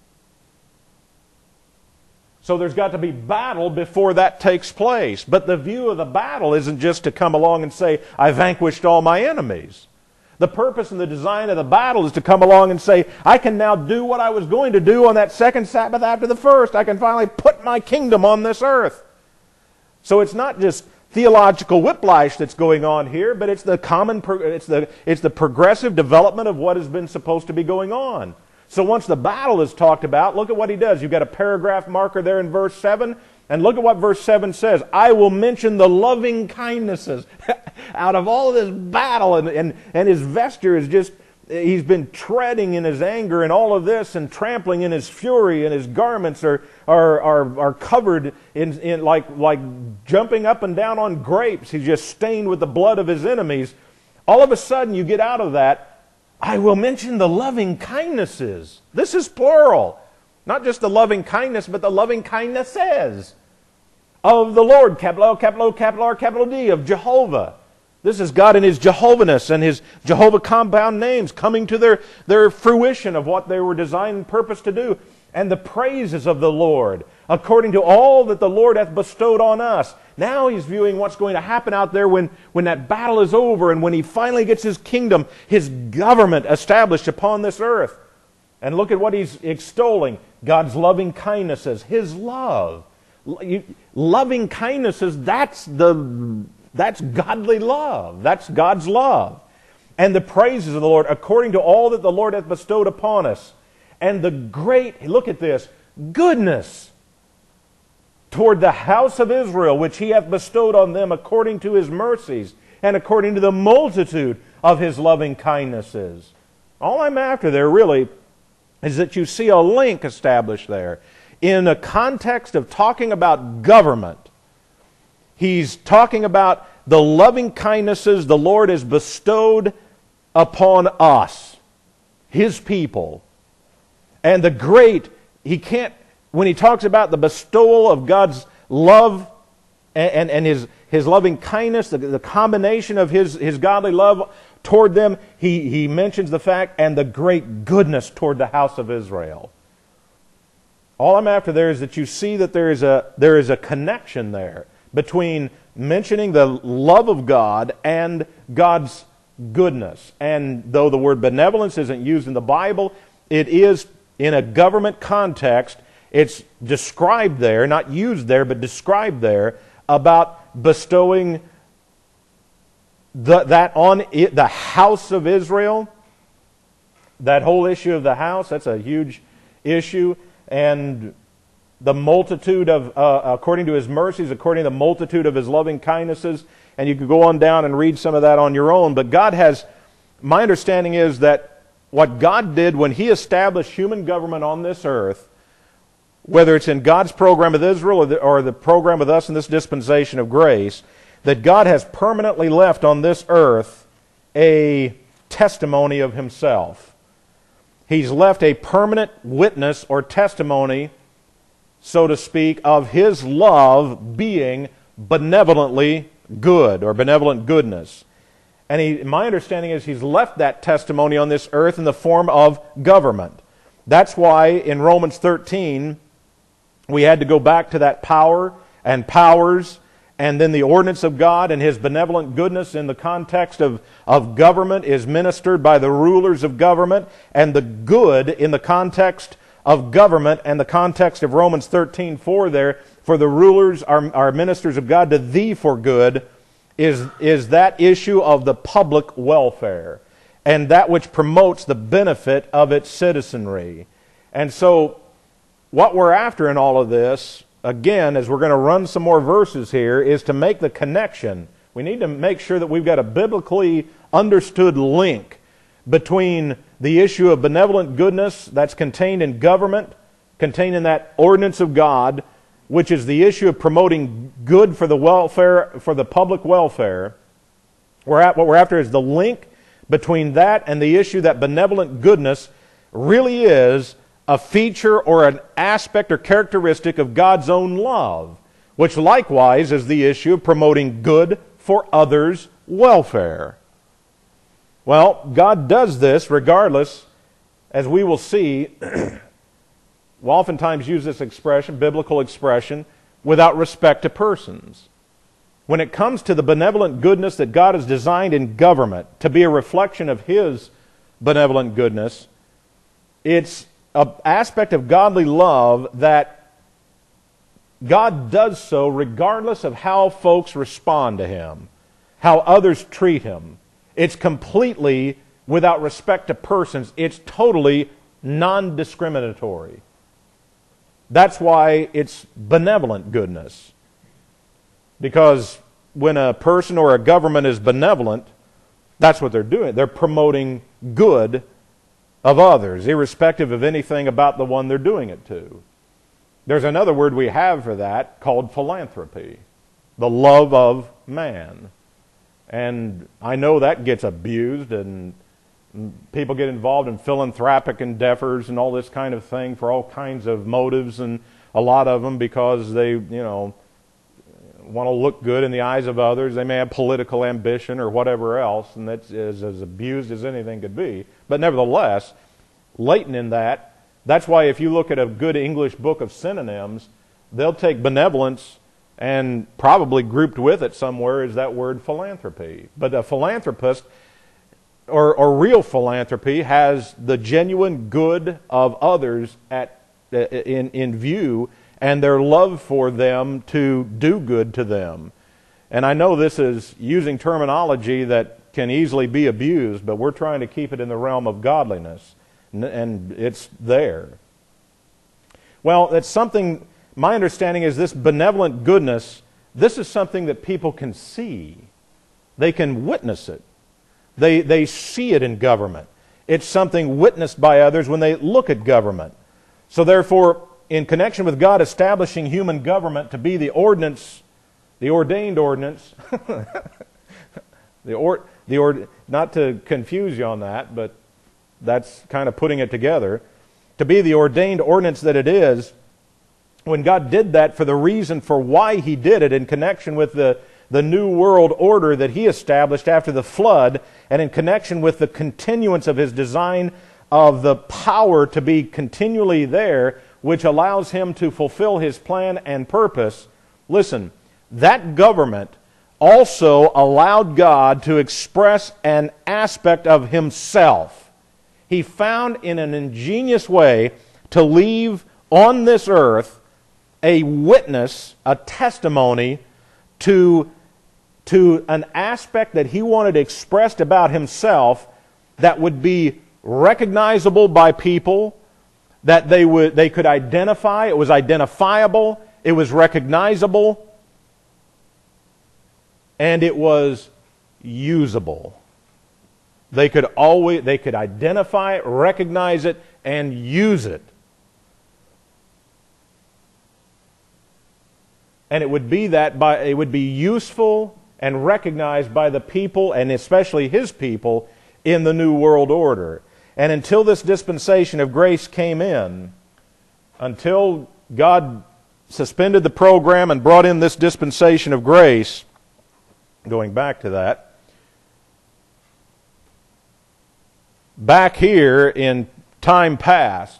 So there's got to be battle before that takes place. But the view of the battle isn't just to come along and say, I vanquished all my enemies. The purpose and the design of the battle is to come along and say, I can now do what I was going to do on that second Sabbath after the first. I can finally put my kingdom on this earth. So it's not just theological whiplash that's going on here, but it's the common, it's the, it's the progressive development of what has been supposed to be going on. So once the battle is talked about, look at what he does. You've got a paragraph marker there in verse seven, and look at what verse seven says. I will mention the loving kindnesses. Out of all of this battle, and, and, and his vesture is just, he's been treading in his anger and all of this, and trampling in his fury, and his garments are are are, are covered in, in like, like jumping up and down on grapes. He's just stained with the blood of his enemies. All of a sudden you get out of that, I will mention the loving kindnesses. This is plural. Not just the loving kindness, but the loving kindnesses of the Lord, capital L, capital O, capital R, capital D, of Jehovah. This is God in His Jehovahness and His Jehovah compound names coming to their, their fruition of what they were designed and purposed to do. And the praises of the Lord, according to all that the Lord hath bestowed on us. Now he's viewing what's going to happen out there when, when that battle is over and when he finally gets his kingdom, his government established upon this earth. And look at what he's extolling. God's loving kindnesses, His love. Loving kindnesses, that's the that's godly love. That's God's love. And the praises of the Lord, according to all that the Lord hath bestowed upon us. And the great, look at this, goodness toward the house of Israel, which He hath bestowed on them according to His mercies and according to the multitude of His loving kindnesses. All I'm after there really is that you see a link established there. In a context of talking about government, he's talking about the loving kindnesses the Lord has bestowed upon us, His people. And the great, he can't, when he talks about the bestowal of God's love and, and, and his, his loving kindness, the, the combination of his, his godly love toward them, he, he mentions the fact, and the great goodness toward the house of Israel. All I'm after there is that you see that there is a, there is a connection there between mentioning the love of God and God's goodness. And though the word benevolence isn't used in the Bible, it is in a government context. It's described there, not used there, but described there, about bestowing the, that on it, the house of Israel. That whole issue of the house, that's a huge issue. And the multitude of, uh, according to His mercies, according to the multitude of His loving kindnesses. And you could go on down and read some of that on your own. But God has, my understanding is that what God did when He established human government on this earth whether it's in God's program with Israel or the, or the program with us in this dispensation of grace, that God has permanently left on this earth a testimony of Himself. He's left a permanent witness or testimony, so to speak, of His love being benevolently good or benevolent goodness. And he, my understanding is He's left that testimony on this earth in the form of government. That's why in Romans thirteen, we had to go back to that power and powers and then the ordinance of God, and His benevolent goodness in the context of, of government is ministered by the rulers of government, and the good in the context of government and the context of Romans thirteen four there, for the rulers are, are ministers of God to thee for good, is, is that issue of the public welfare and that which promotes the benefit of its citizenry. And so what we're after in all of this, again, as we're going to run some more verses here, is to make the connection. We need to make sure that we've got a biblically understood link between the issue of benevolent goodness that's contained in government, contained in that ordinance of God, which is the issue of promoting good for the welfare, for the public welfare. We're at, what we're after is the link between that and the issue that benevolent goodness really is a feature or an aspect or characteristic of God's own love, which likewise is the issue of promoting good for others' welfare. Well, God does this regardless, as we will see. We'll oftentimes use this expression, biblical expression, without respect to persons. When it comes to the benevolent goodness that God has designed in government to be a reflection of His benevolent goodness, it's an aspect of godly love that God does so regardless of how folks respond to Him, how others treat Him. It's completely without respect to persons. It's totally non-discriminatory. That's why it's benevolent goodness. Because when a person or a government is benevolent, that's what they're doing. They're promoting good of others, irrespective of anything about the one they're doing it to. There's another word we have for that called philanthropy, the love of man. And I know that gets abused, and people get involved in philanthropic endeavors and all this kind of thing for all kinds of motives, and a lot of them because they, you know, want to look good in the eyes of others. They may have political ambition or whatever else, and that's as, as abused as anything could be. But nevertheless, latent in that, that's why if you look at a good English book of synonyms, they'll take benevolence and probably grouped with it somewhere is that word philanthropy. But a philanthropist, or, or real philanthropy, has the genuine good of others at in, in view, and their love for them to do good to them. And I know this is using terminology that can easily be abused, but we're trying to keep it in the realm of godliness, and it's there. Well, that's something, my understanding is this benevolent goodness, this is something that people can see. They can witness it. They, they see it in government. It's something witnessed by others when they look at government. So therefore, in connection with God establishing human government to be the ordinance, the ordained ordinance, the or, the or, not to confuse you on that, but that's kind of putting it together, to be the ordained ordinance that it is, when God did that for the reason for why He did it in connection with the, the new world order that He established after the flood, and in connection with the continuance of His design of the power to be continually there, which allows Him to fulfill His plan and purpose. Listen, that government also allowed God to express an aspect of Himself. He found in an ingenious way to leave on this earth a witness, a testimony to, to an aspect that He wanted expressed about Himself that would be recognizable by people, that they would they could identify. It was identifiable, it was recognizable, and it was usable. They could always they could identify it, recognize it, and use it. and it would be that by it would be useful and recognized by the people, and especially His people, in the New World Order. And until this dispensation of grace came in, until God suspended the program and brought in this dispensation of grace, going back to that, back here in time past,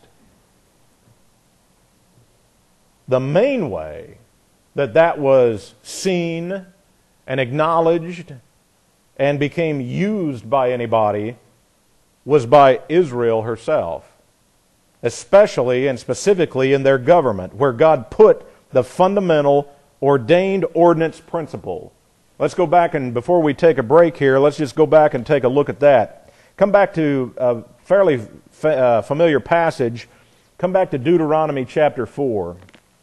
the main way that that was seen and acknowledged and became used by anybody was by Israel herself, especially and specifically in their government, where God put the fundamental ordained ordinance principle. Let's go back, and before we take a break here, let's just go back and take a look at that. Come back to a fairly fa- uh, familiar passage. Come back to Deuteronomy chapter four.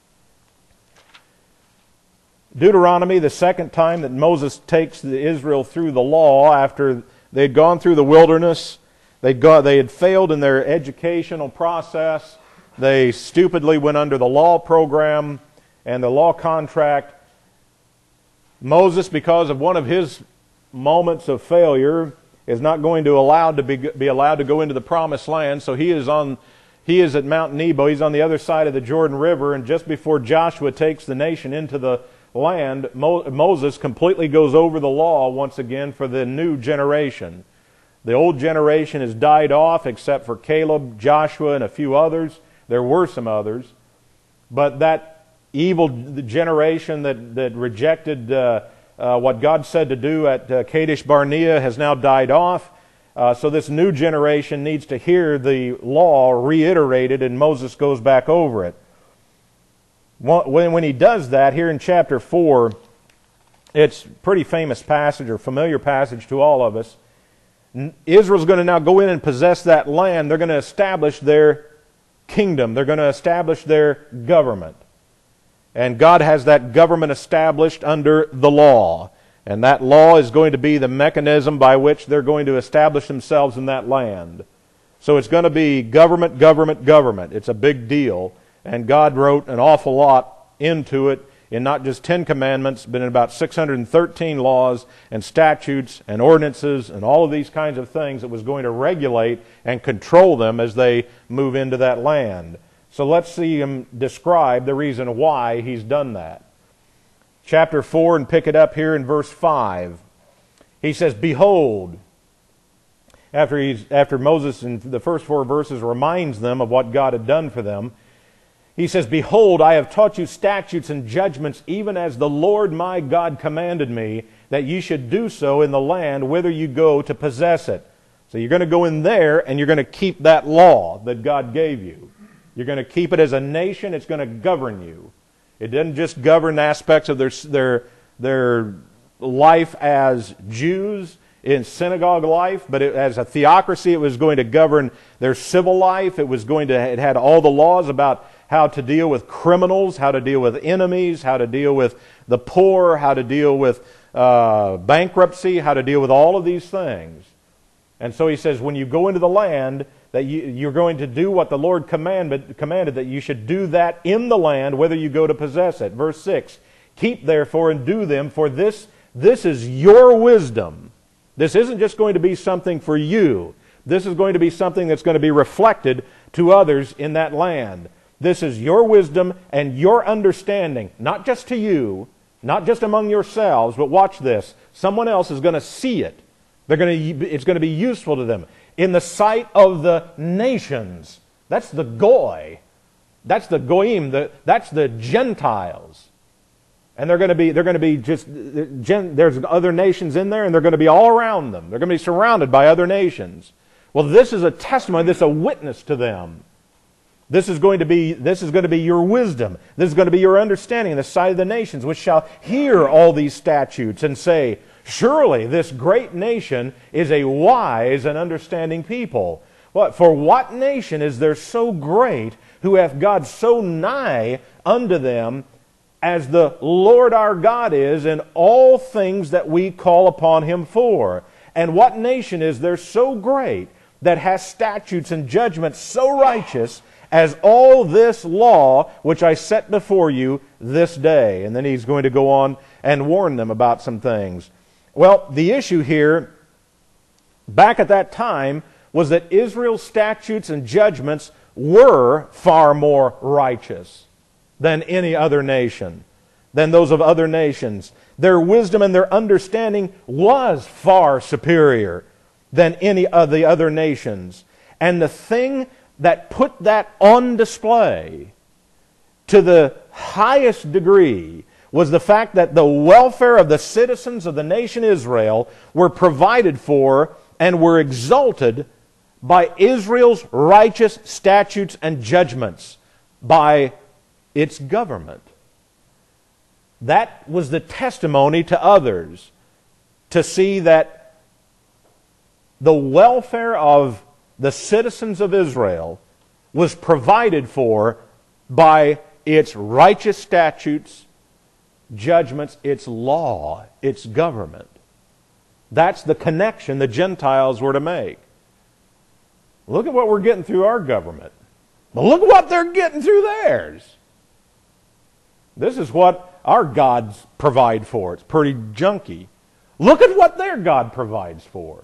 Deuteronomy, the second time that Moses takes the Israel through the law after they'd gone through the wilderness. They'd got, they had failed in their educational process. They stupidly went under the law program and the law contract. Moses, because of one of his moments of failure, is not going to allow to be, be allowed to go into the promised land. So he is on, he is at Mount Nebo. He's on the other side of the Jordan River, and just before Joshua takes the nation into the land, Mo, Moses completely goes over the law once again for the new generation. The old generation has died off except for Caleb, Joshua, and a few others. There were some others. But that evil generation that, that rejected uh, uh, what God said to do at uh, Kadesh Barnea has now died off. Uh, so this new generation needs to hear the law reiterated, and Moses goes back over it. When, when he does that, here in chapter four, it's a pretty famous passage, or familiar passage to all of us. Israel's going to now go in and possess that land. They're going to establish their kingdom. They're going to establish their government. And God has that government established under the law. And that law is going to be the mechanism by which they're going to establish themselves in that land. So it's going to be government, government, government. It's a big deal. And God wrote an awful lot into it, in not just Ten Commandments, but in about six hundred thirteen laws and statutes and ordinances and all of these kinds of things that was going to regulate and control them as they move into that land. So let's see him describe the reason why he's done that. Chapter four, and pick it up here in verse five. He says, "Behold," after, he's, after Moses in the first four verses reminds them of what God had done for them, he says, "Behold, I have taught you statutes and judgments, even as the Lord my God commanded me, that ye should do so in the land whither you go to possess it." So you're going to go in there, and you're going to keep that law that God gave you. You're going to keep it as a nation. It's going to govern you. It doesn't just govern aspects of their, their, their life as Jews in synagogue life, but it, as a theocracy, it was going to govern their civil life. It was going to, it had all the laws about how to deal with criminals, how to deal with enemies, how to deal with the poor, how to deal with uh, bankruptcy, how to deal with all of these things. And so he says, when you go into the land, that you, you're going to do what the Lord commanded, commanded, that you should do that in the land, whether you go to possess it. Verse six, "Keep therefore and do them, for this, this is your wisdom." This isn't just going to be something for you. This is going to be something that's going to be reflected to others in that land. This is your wisdom and your understanding, not just to you, not just among yourselves, but watch this. Someone else is going to see it. They're going to, it's going to be useful to them. In the sight of the nations. That's the goy. That's the goyim. The, that's the Gentiles. And they're going to be, they're going to be just, there's other nations in there, and they're going to be all around them. They're going to be surrounded by other nations. Well, this is a testimony. This is a witness to them. This is going to be, this is going to be your wisdom. This is going to be your understanding in the sight of the nations, which shall hear all these statutes and say, "Surely this great nation is a wise and understanding people." What? "For what nation is there so great, who hath God so nigh unto them, as the Lord our God is in all things that we call upon Him for? And what nation is there so great, that hath statutes and judgments so righteous, as all this law which I set before you this day. And then he's going to go on and warn them about some things. Well, the issue here, back at that time, was that Israel's statutes and judgments were far more righteous than any other nation, than those of other nations. Their wisdom and their understanding was far superior than any of the other nations. And the thing that put that on display to the highest degree was the fact that the welfare of the citizens of the nation Israel were provided for and were exalted by Israel's righteous statutes and judgments, by its government. That was the testimony to others, to see that the welfare of the citizens of Israel was provided for by its righteous statutes, judgments, its law, its government. That's the connection the Gentiles were to make. Look at what we're getting through our government. But look at what they're getting through theirs. This is what our gods provide for. It's pretty junky. Look at what their God provides for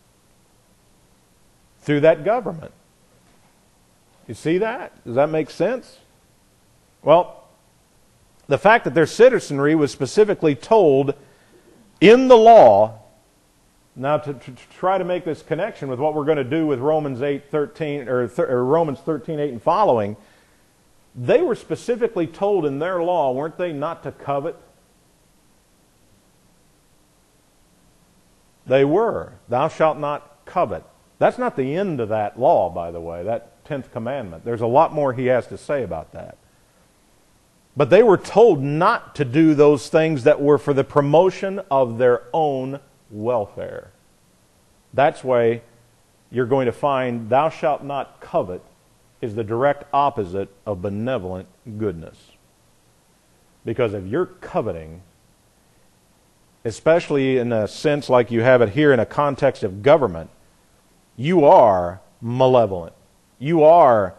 through that government. You see that? Does that make sense? Well, the fact that their citizenry was specifically told in the law. Now, to, to, to try to make this connection with what we're going to do with Romans eight thirteen or, th- or Romans thirteen eight and following, they were specifically told in their law, weren't they, not to covet? They were. Thou shalt not covet. That's not the end of that law, by the way, that tenth commandment. There's a lot more he has to say about that. But they were told not to do those things that were for the promotion of their own welfare. That's why you're going to find thou shalt not covet is the direct opposite of benevolent goodness. Because if you're coveting, especially in a sense like you have it here in a context of government, you are malevolent. You are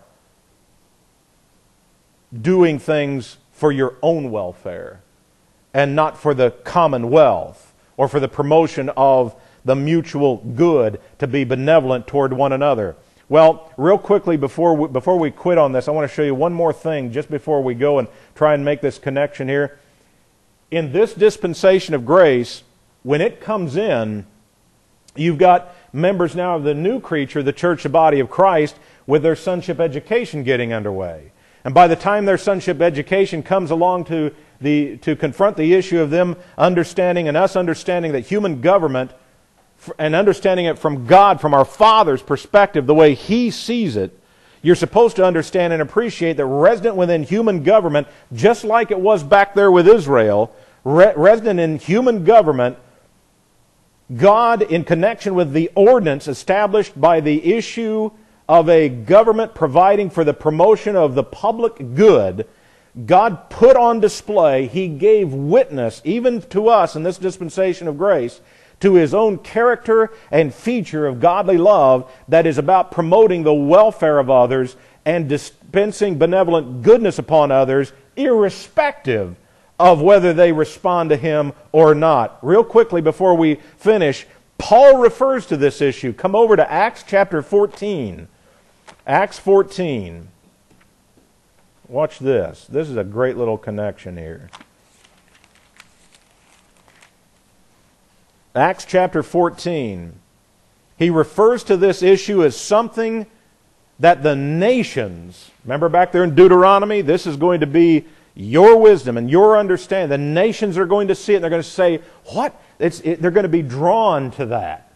doing things for your own welfare and not for the commonwealth or for the promotion of the mutual good, to be benevolent toward one another. Well, real quickly before we, before we quit on this, I want to show you one more thing just before we go and try and make this connection here. In this dispensation of grace, when it comes in, you've got members now of the new creature, the church, the body of Christ, with their sonship education getting underway. And by the time their sonship education comes along to the to confront the issue of them understanding and us understanding that human government, and understanding it from God, from our Father's perspective, the way He sees it, you're supposed to understand and appreciate that resident within human government, just like it was back there with Israel, re- resident in human government, God, in connection with the ordinance established by the issue of a government providing for the promotion of the public good, God put on display, He gave witness, even to us in this dispensation of grace, to His own character and feature of godly love that is about promoting the welfare of others and dispensing benevolent goodness upon others, irrespective of whether they respond to Him or not. Real quickly before we finish, Paul refers to this issue. Come over to Acts chapter fourteen. Acts fourteen. Watch this. This is a great little connection here. Acts chapter fourteen. He refers to this issue as something that the nations, remember back there in Deuteronomy, this is going to be your wisdom and your understanding. The nations are going to see it and they're going to say, what? It's, it, they're going to be drawn to that.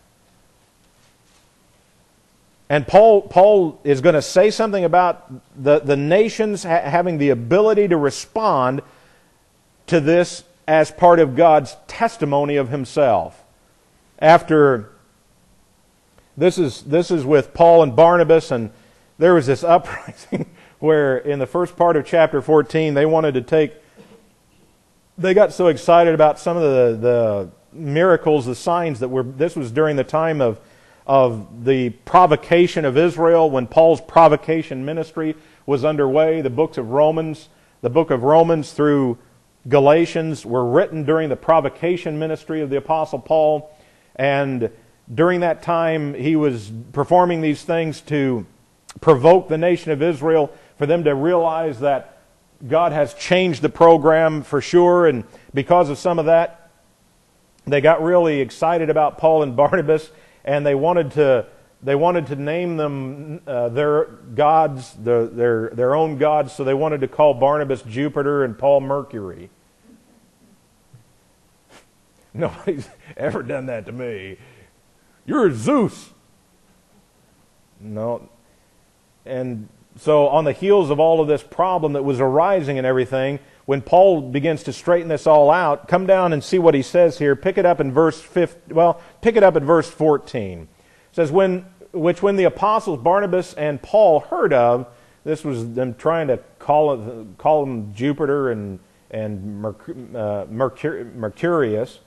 And Paul, Paul is going to say something about the, the nations ha- having the ability to respond to this as part of God's testimony of Himself. After, this is, this is with Paul and Barnabas, and there was this uprising where in the first part of chapter fourteen, they wanted to take, they got so excited about some of the, the miracles, the signs that were, this was during the time of, of the provocation of Israel, when Paul's provocation ministry was underway. The books of Romans, the book of Romans through Galatians were written during the provocation ministry of the Apostle Paul. And during that time, he was performing these things to provoke the nation of Israel, for them to realize that God has changed the program for sure. And because of some of that, they got really excited about Paul and Barnabas, and they wanted to they wanted to name them uh, their gods, the, their their own gods. So they wanted to call Barnabas Jupiter and Paul Mercury. Nobody's ever done that to me. You're Zeus. No. And so on the heels of all of this problem that was arising and everything, when Paul begins to straighten this all out, come down and see what he says here. Pick it up in verse fifteen. Well, pick it up at verse fourteen. It says, "When which when the apostles Barnabas and Paul heard of," this was them trying to call it, call him Jupiter and and Merc- uh, Mercur- Mercurius.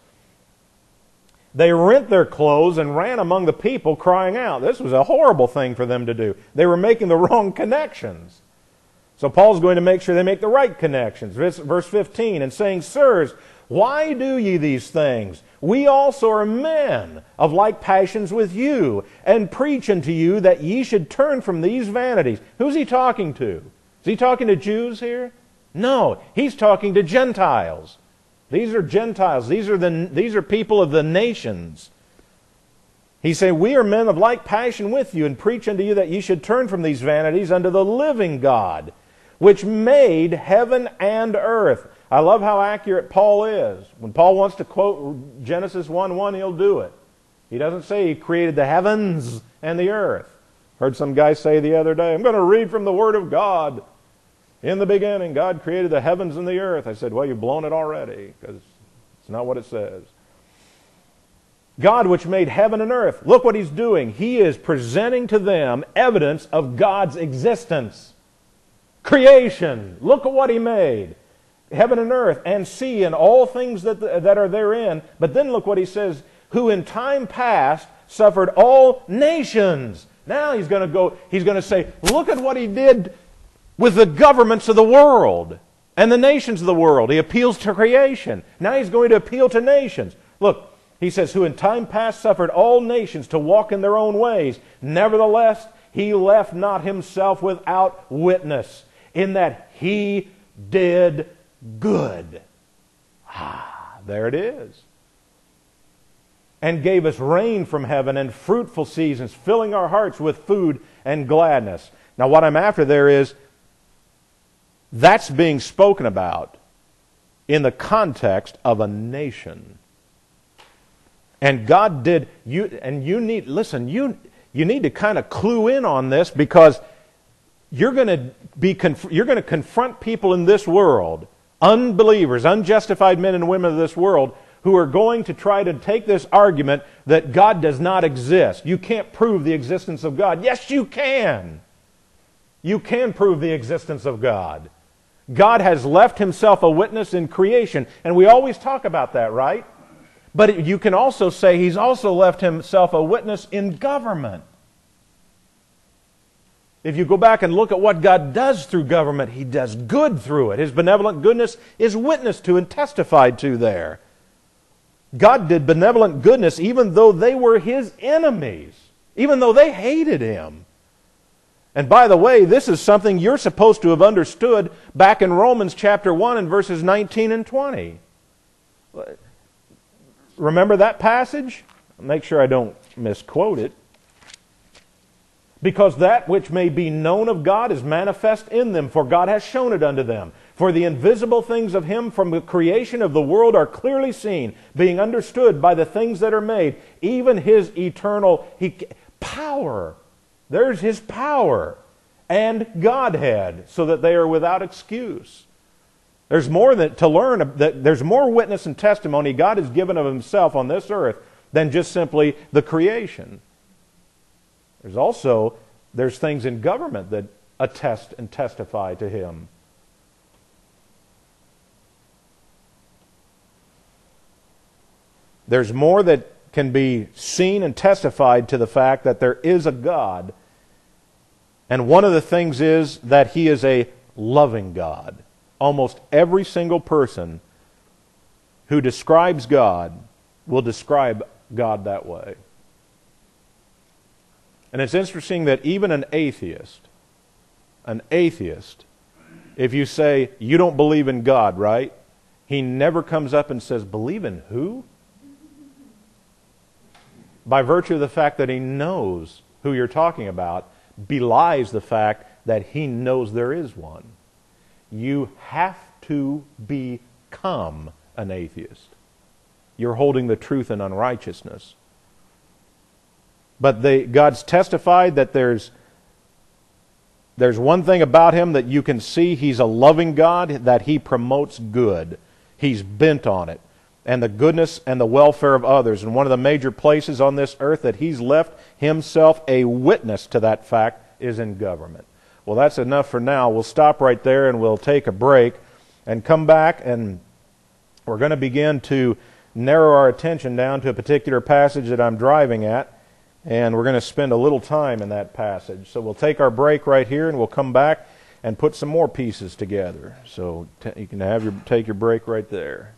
They rent their clothes and ran among the people, crying out. This was a horrible thing for them to do. They were making the wrong connections. So Paul's going to make sure they make the right connections. Verse fifteen, "And saying, Sirs, why do ye these things? We also are men of like passions with you, and preach unto you that ye should turn from these vanities." Who's he talking to? Is he talking to Jews here? No, he's talking to Gentiles. These are Gentiles. These are the these are people of the nations. He said, "We are men of like passion with you, and preach unto you that ye should turn from these vanities unto the living God, which made heaven and earth." I love how accurate Paul is. When Paul wants to quote Genesis one one, he'll do it. He doesn't say he created the heavens and the earth. Heard some guy say the other day, "I'm going to read from the Word of God. In the beginning, God created the heavens and the earth." I said, well, you've blown it already, because it's not what it says. God, which made heaven and earth. Look what he's doing. He is presenting to them evidence of God's existence. Creation. Look at what he made. Heaven and earth and sea and all things that, that are therein. But then look what he says. "Who in time past suffered all nations." Now he's going to go, he's going to say, look at what he did with the governments of the world and the nations of the world. He appeals to creation. Now he's going to appeal to nations. Look, he says, "Who in time past suffered all nations to walk in their own ways. Nevertheless, he left not himself without witness, in that he did good." Ah, there it is. "And gave us rain from heaven and fruitful seasons, filling our hearts with food and gladness." Now what I'm after there is, that's being spoken about in the context of a nation. And God did, you and you need, listen, you you need to kind of clue in on this, because you're going to be conf- you're going to confront people in this world, unbelievers, unjustified men and women of this world, who are going to try to take this argument that God does not exist. You can't prove the existence of God. Yes, you can. You can prove the existence of God. God has left himself a witness in creation, and we always talk about that, right? But you can also say he's also left himself a witness in government. If you go back and look at what God does through government, he does good through it. His benevolent goodness is witnessed to and testified to there. God did benevolent goodness even though they were his enemies, even though they hated him. And by the way, this is something you're supposed to have understood back in Romans chapter one and verses nineteen and twenty. Remember that passage? Make sure I don't misquote it. "Because that which may be known of God is manifest in them, for God has shown it unto them. For the invisible things of him from the creation of the world are clearly seen, being understood by the things that are made, even his eternal he, power." There's his power and Godhead, so that they are without excuse. There's more that, to learn. That there's more witness and testimony God has given of himself on this earth than just simply the creation. There's also there's things in government that attest and testify to him. There's more that can be seen and testified to the fact that there is a God And one of the things is that He is a loving God. Almost every single person who describes God will describe God that way. And it's interesting that even an atheist, an atheist, if you say, you don't believe in God, right? He never comes up and says, believe in who? By virtue of the fact that he knows who you're talking about, belies the fact that he knows there is one. You have to become an atheist. You're holding the truth in unrighteousness. But they, God's testified that there's there's one thing about Him that you can see. He's a loving God, that He promotes good. He's bent on it. And the goodness and the welfare of others. And one of the major places on this earth that He's left Himself a witness to that fact is in government. Well, that's enough for now. We'll stop right there and we'll take a break and come back, and we're going to begin to narrow our attention down to a particular passage that I'm driving at. And we're going to spend a little time in that passage. So we'll take our break right here, and we'll come back and put some more pieces together. So t- you can have your take your break right there.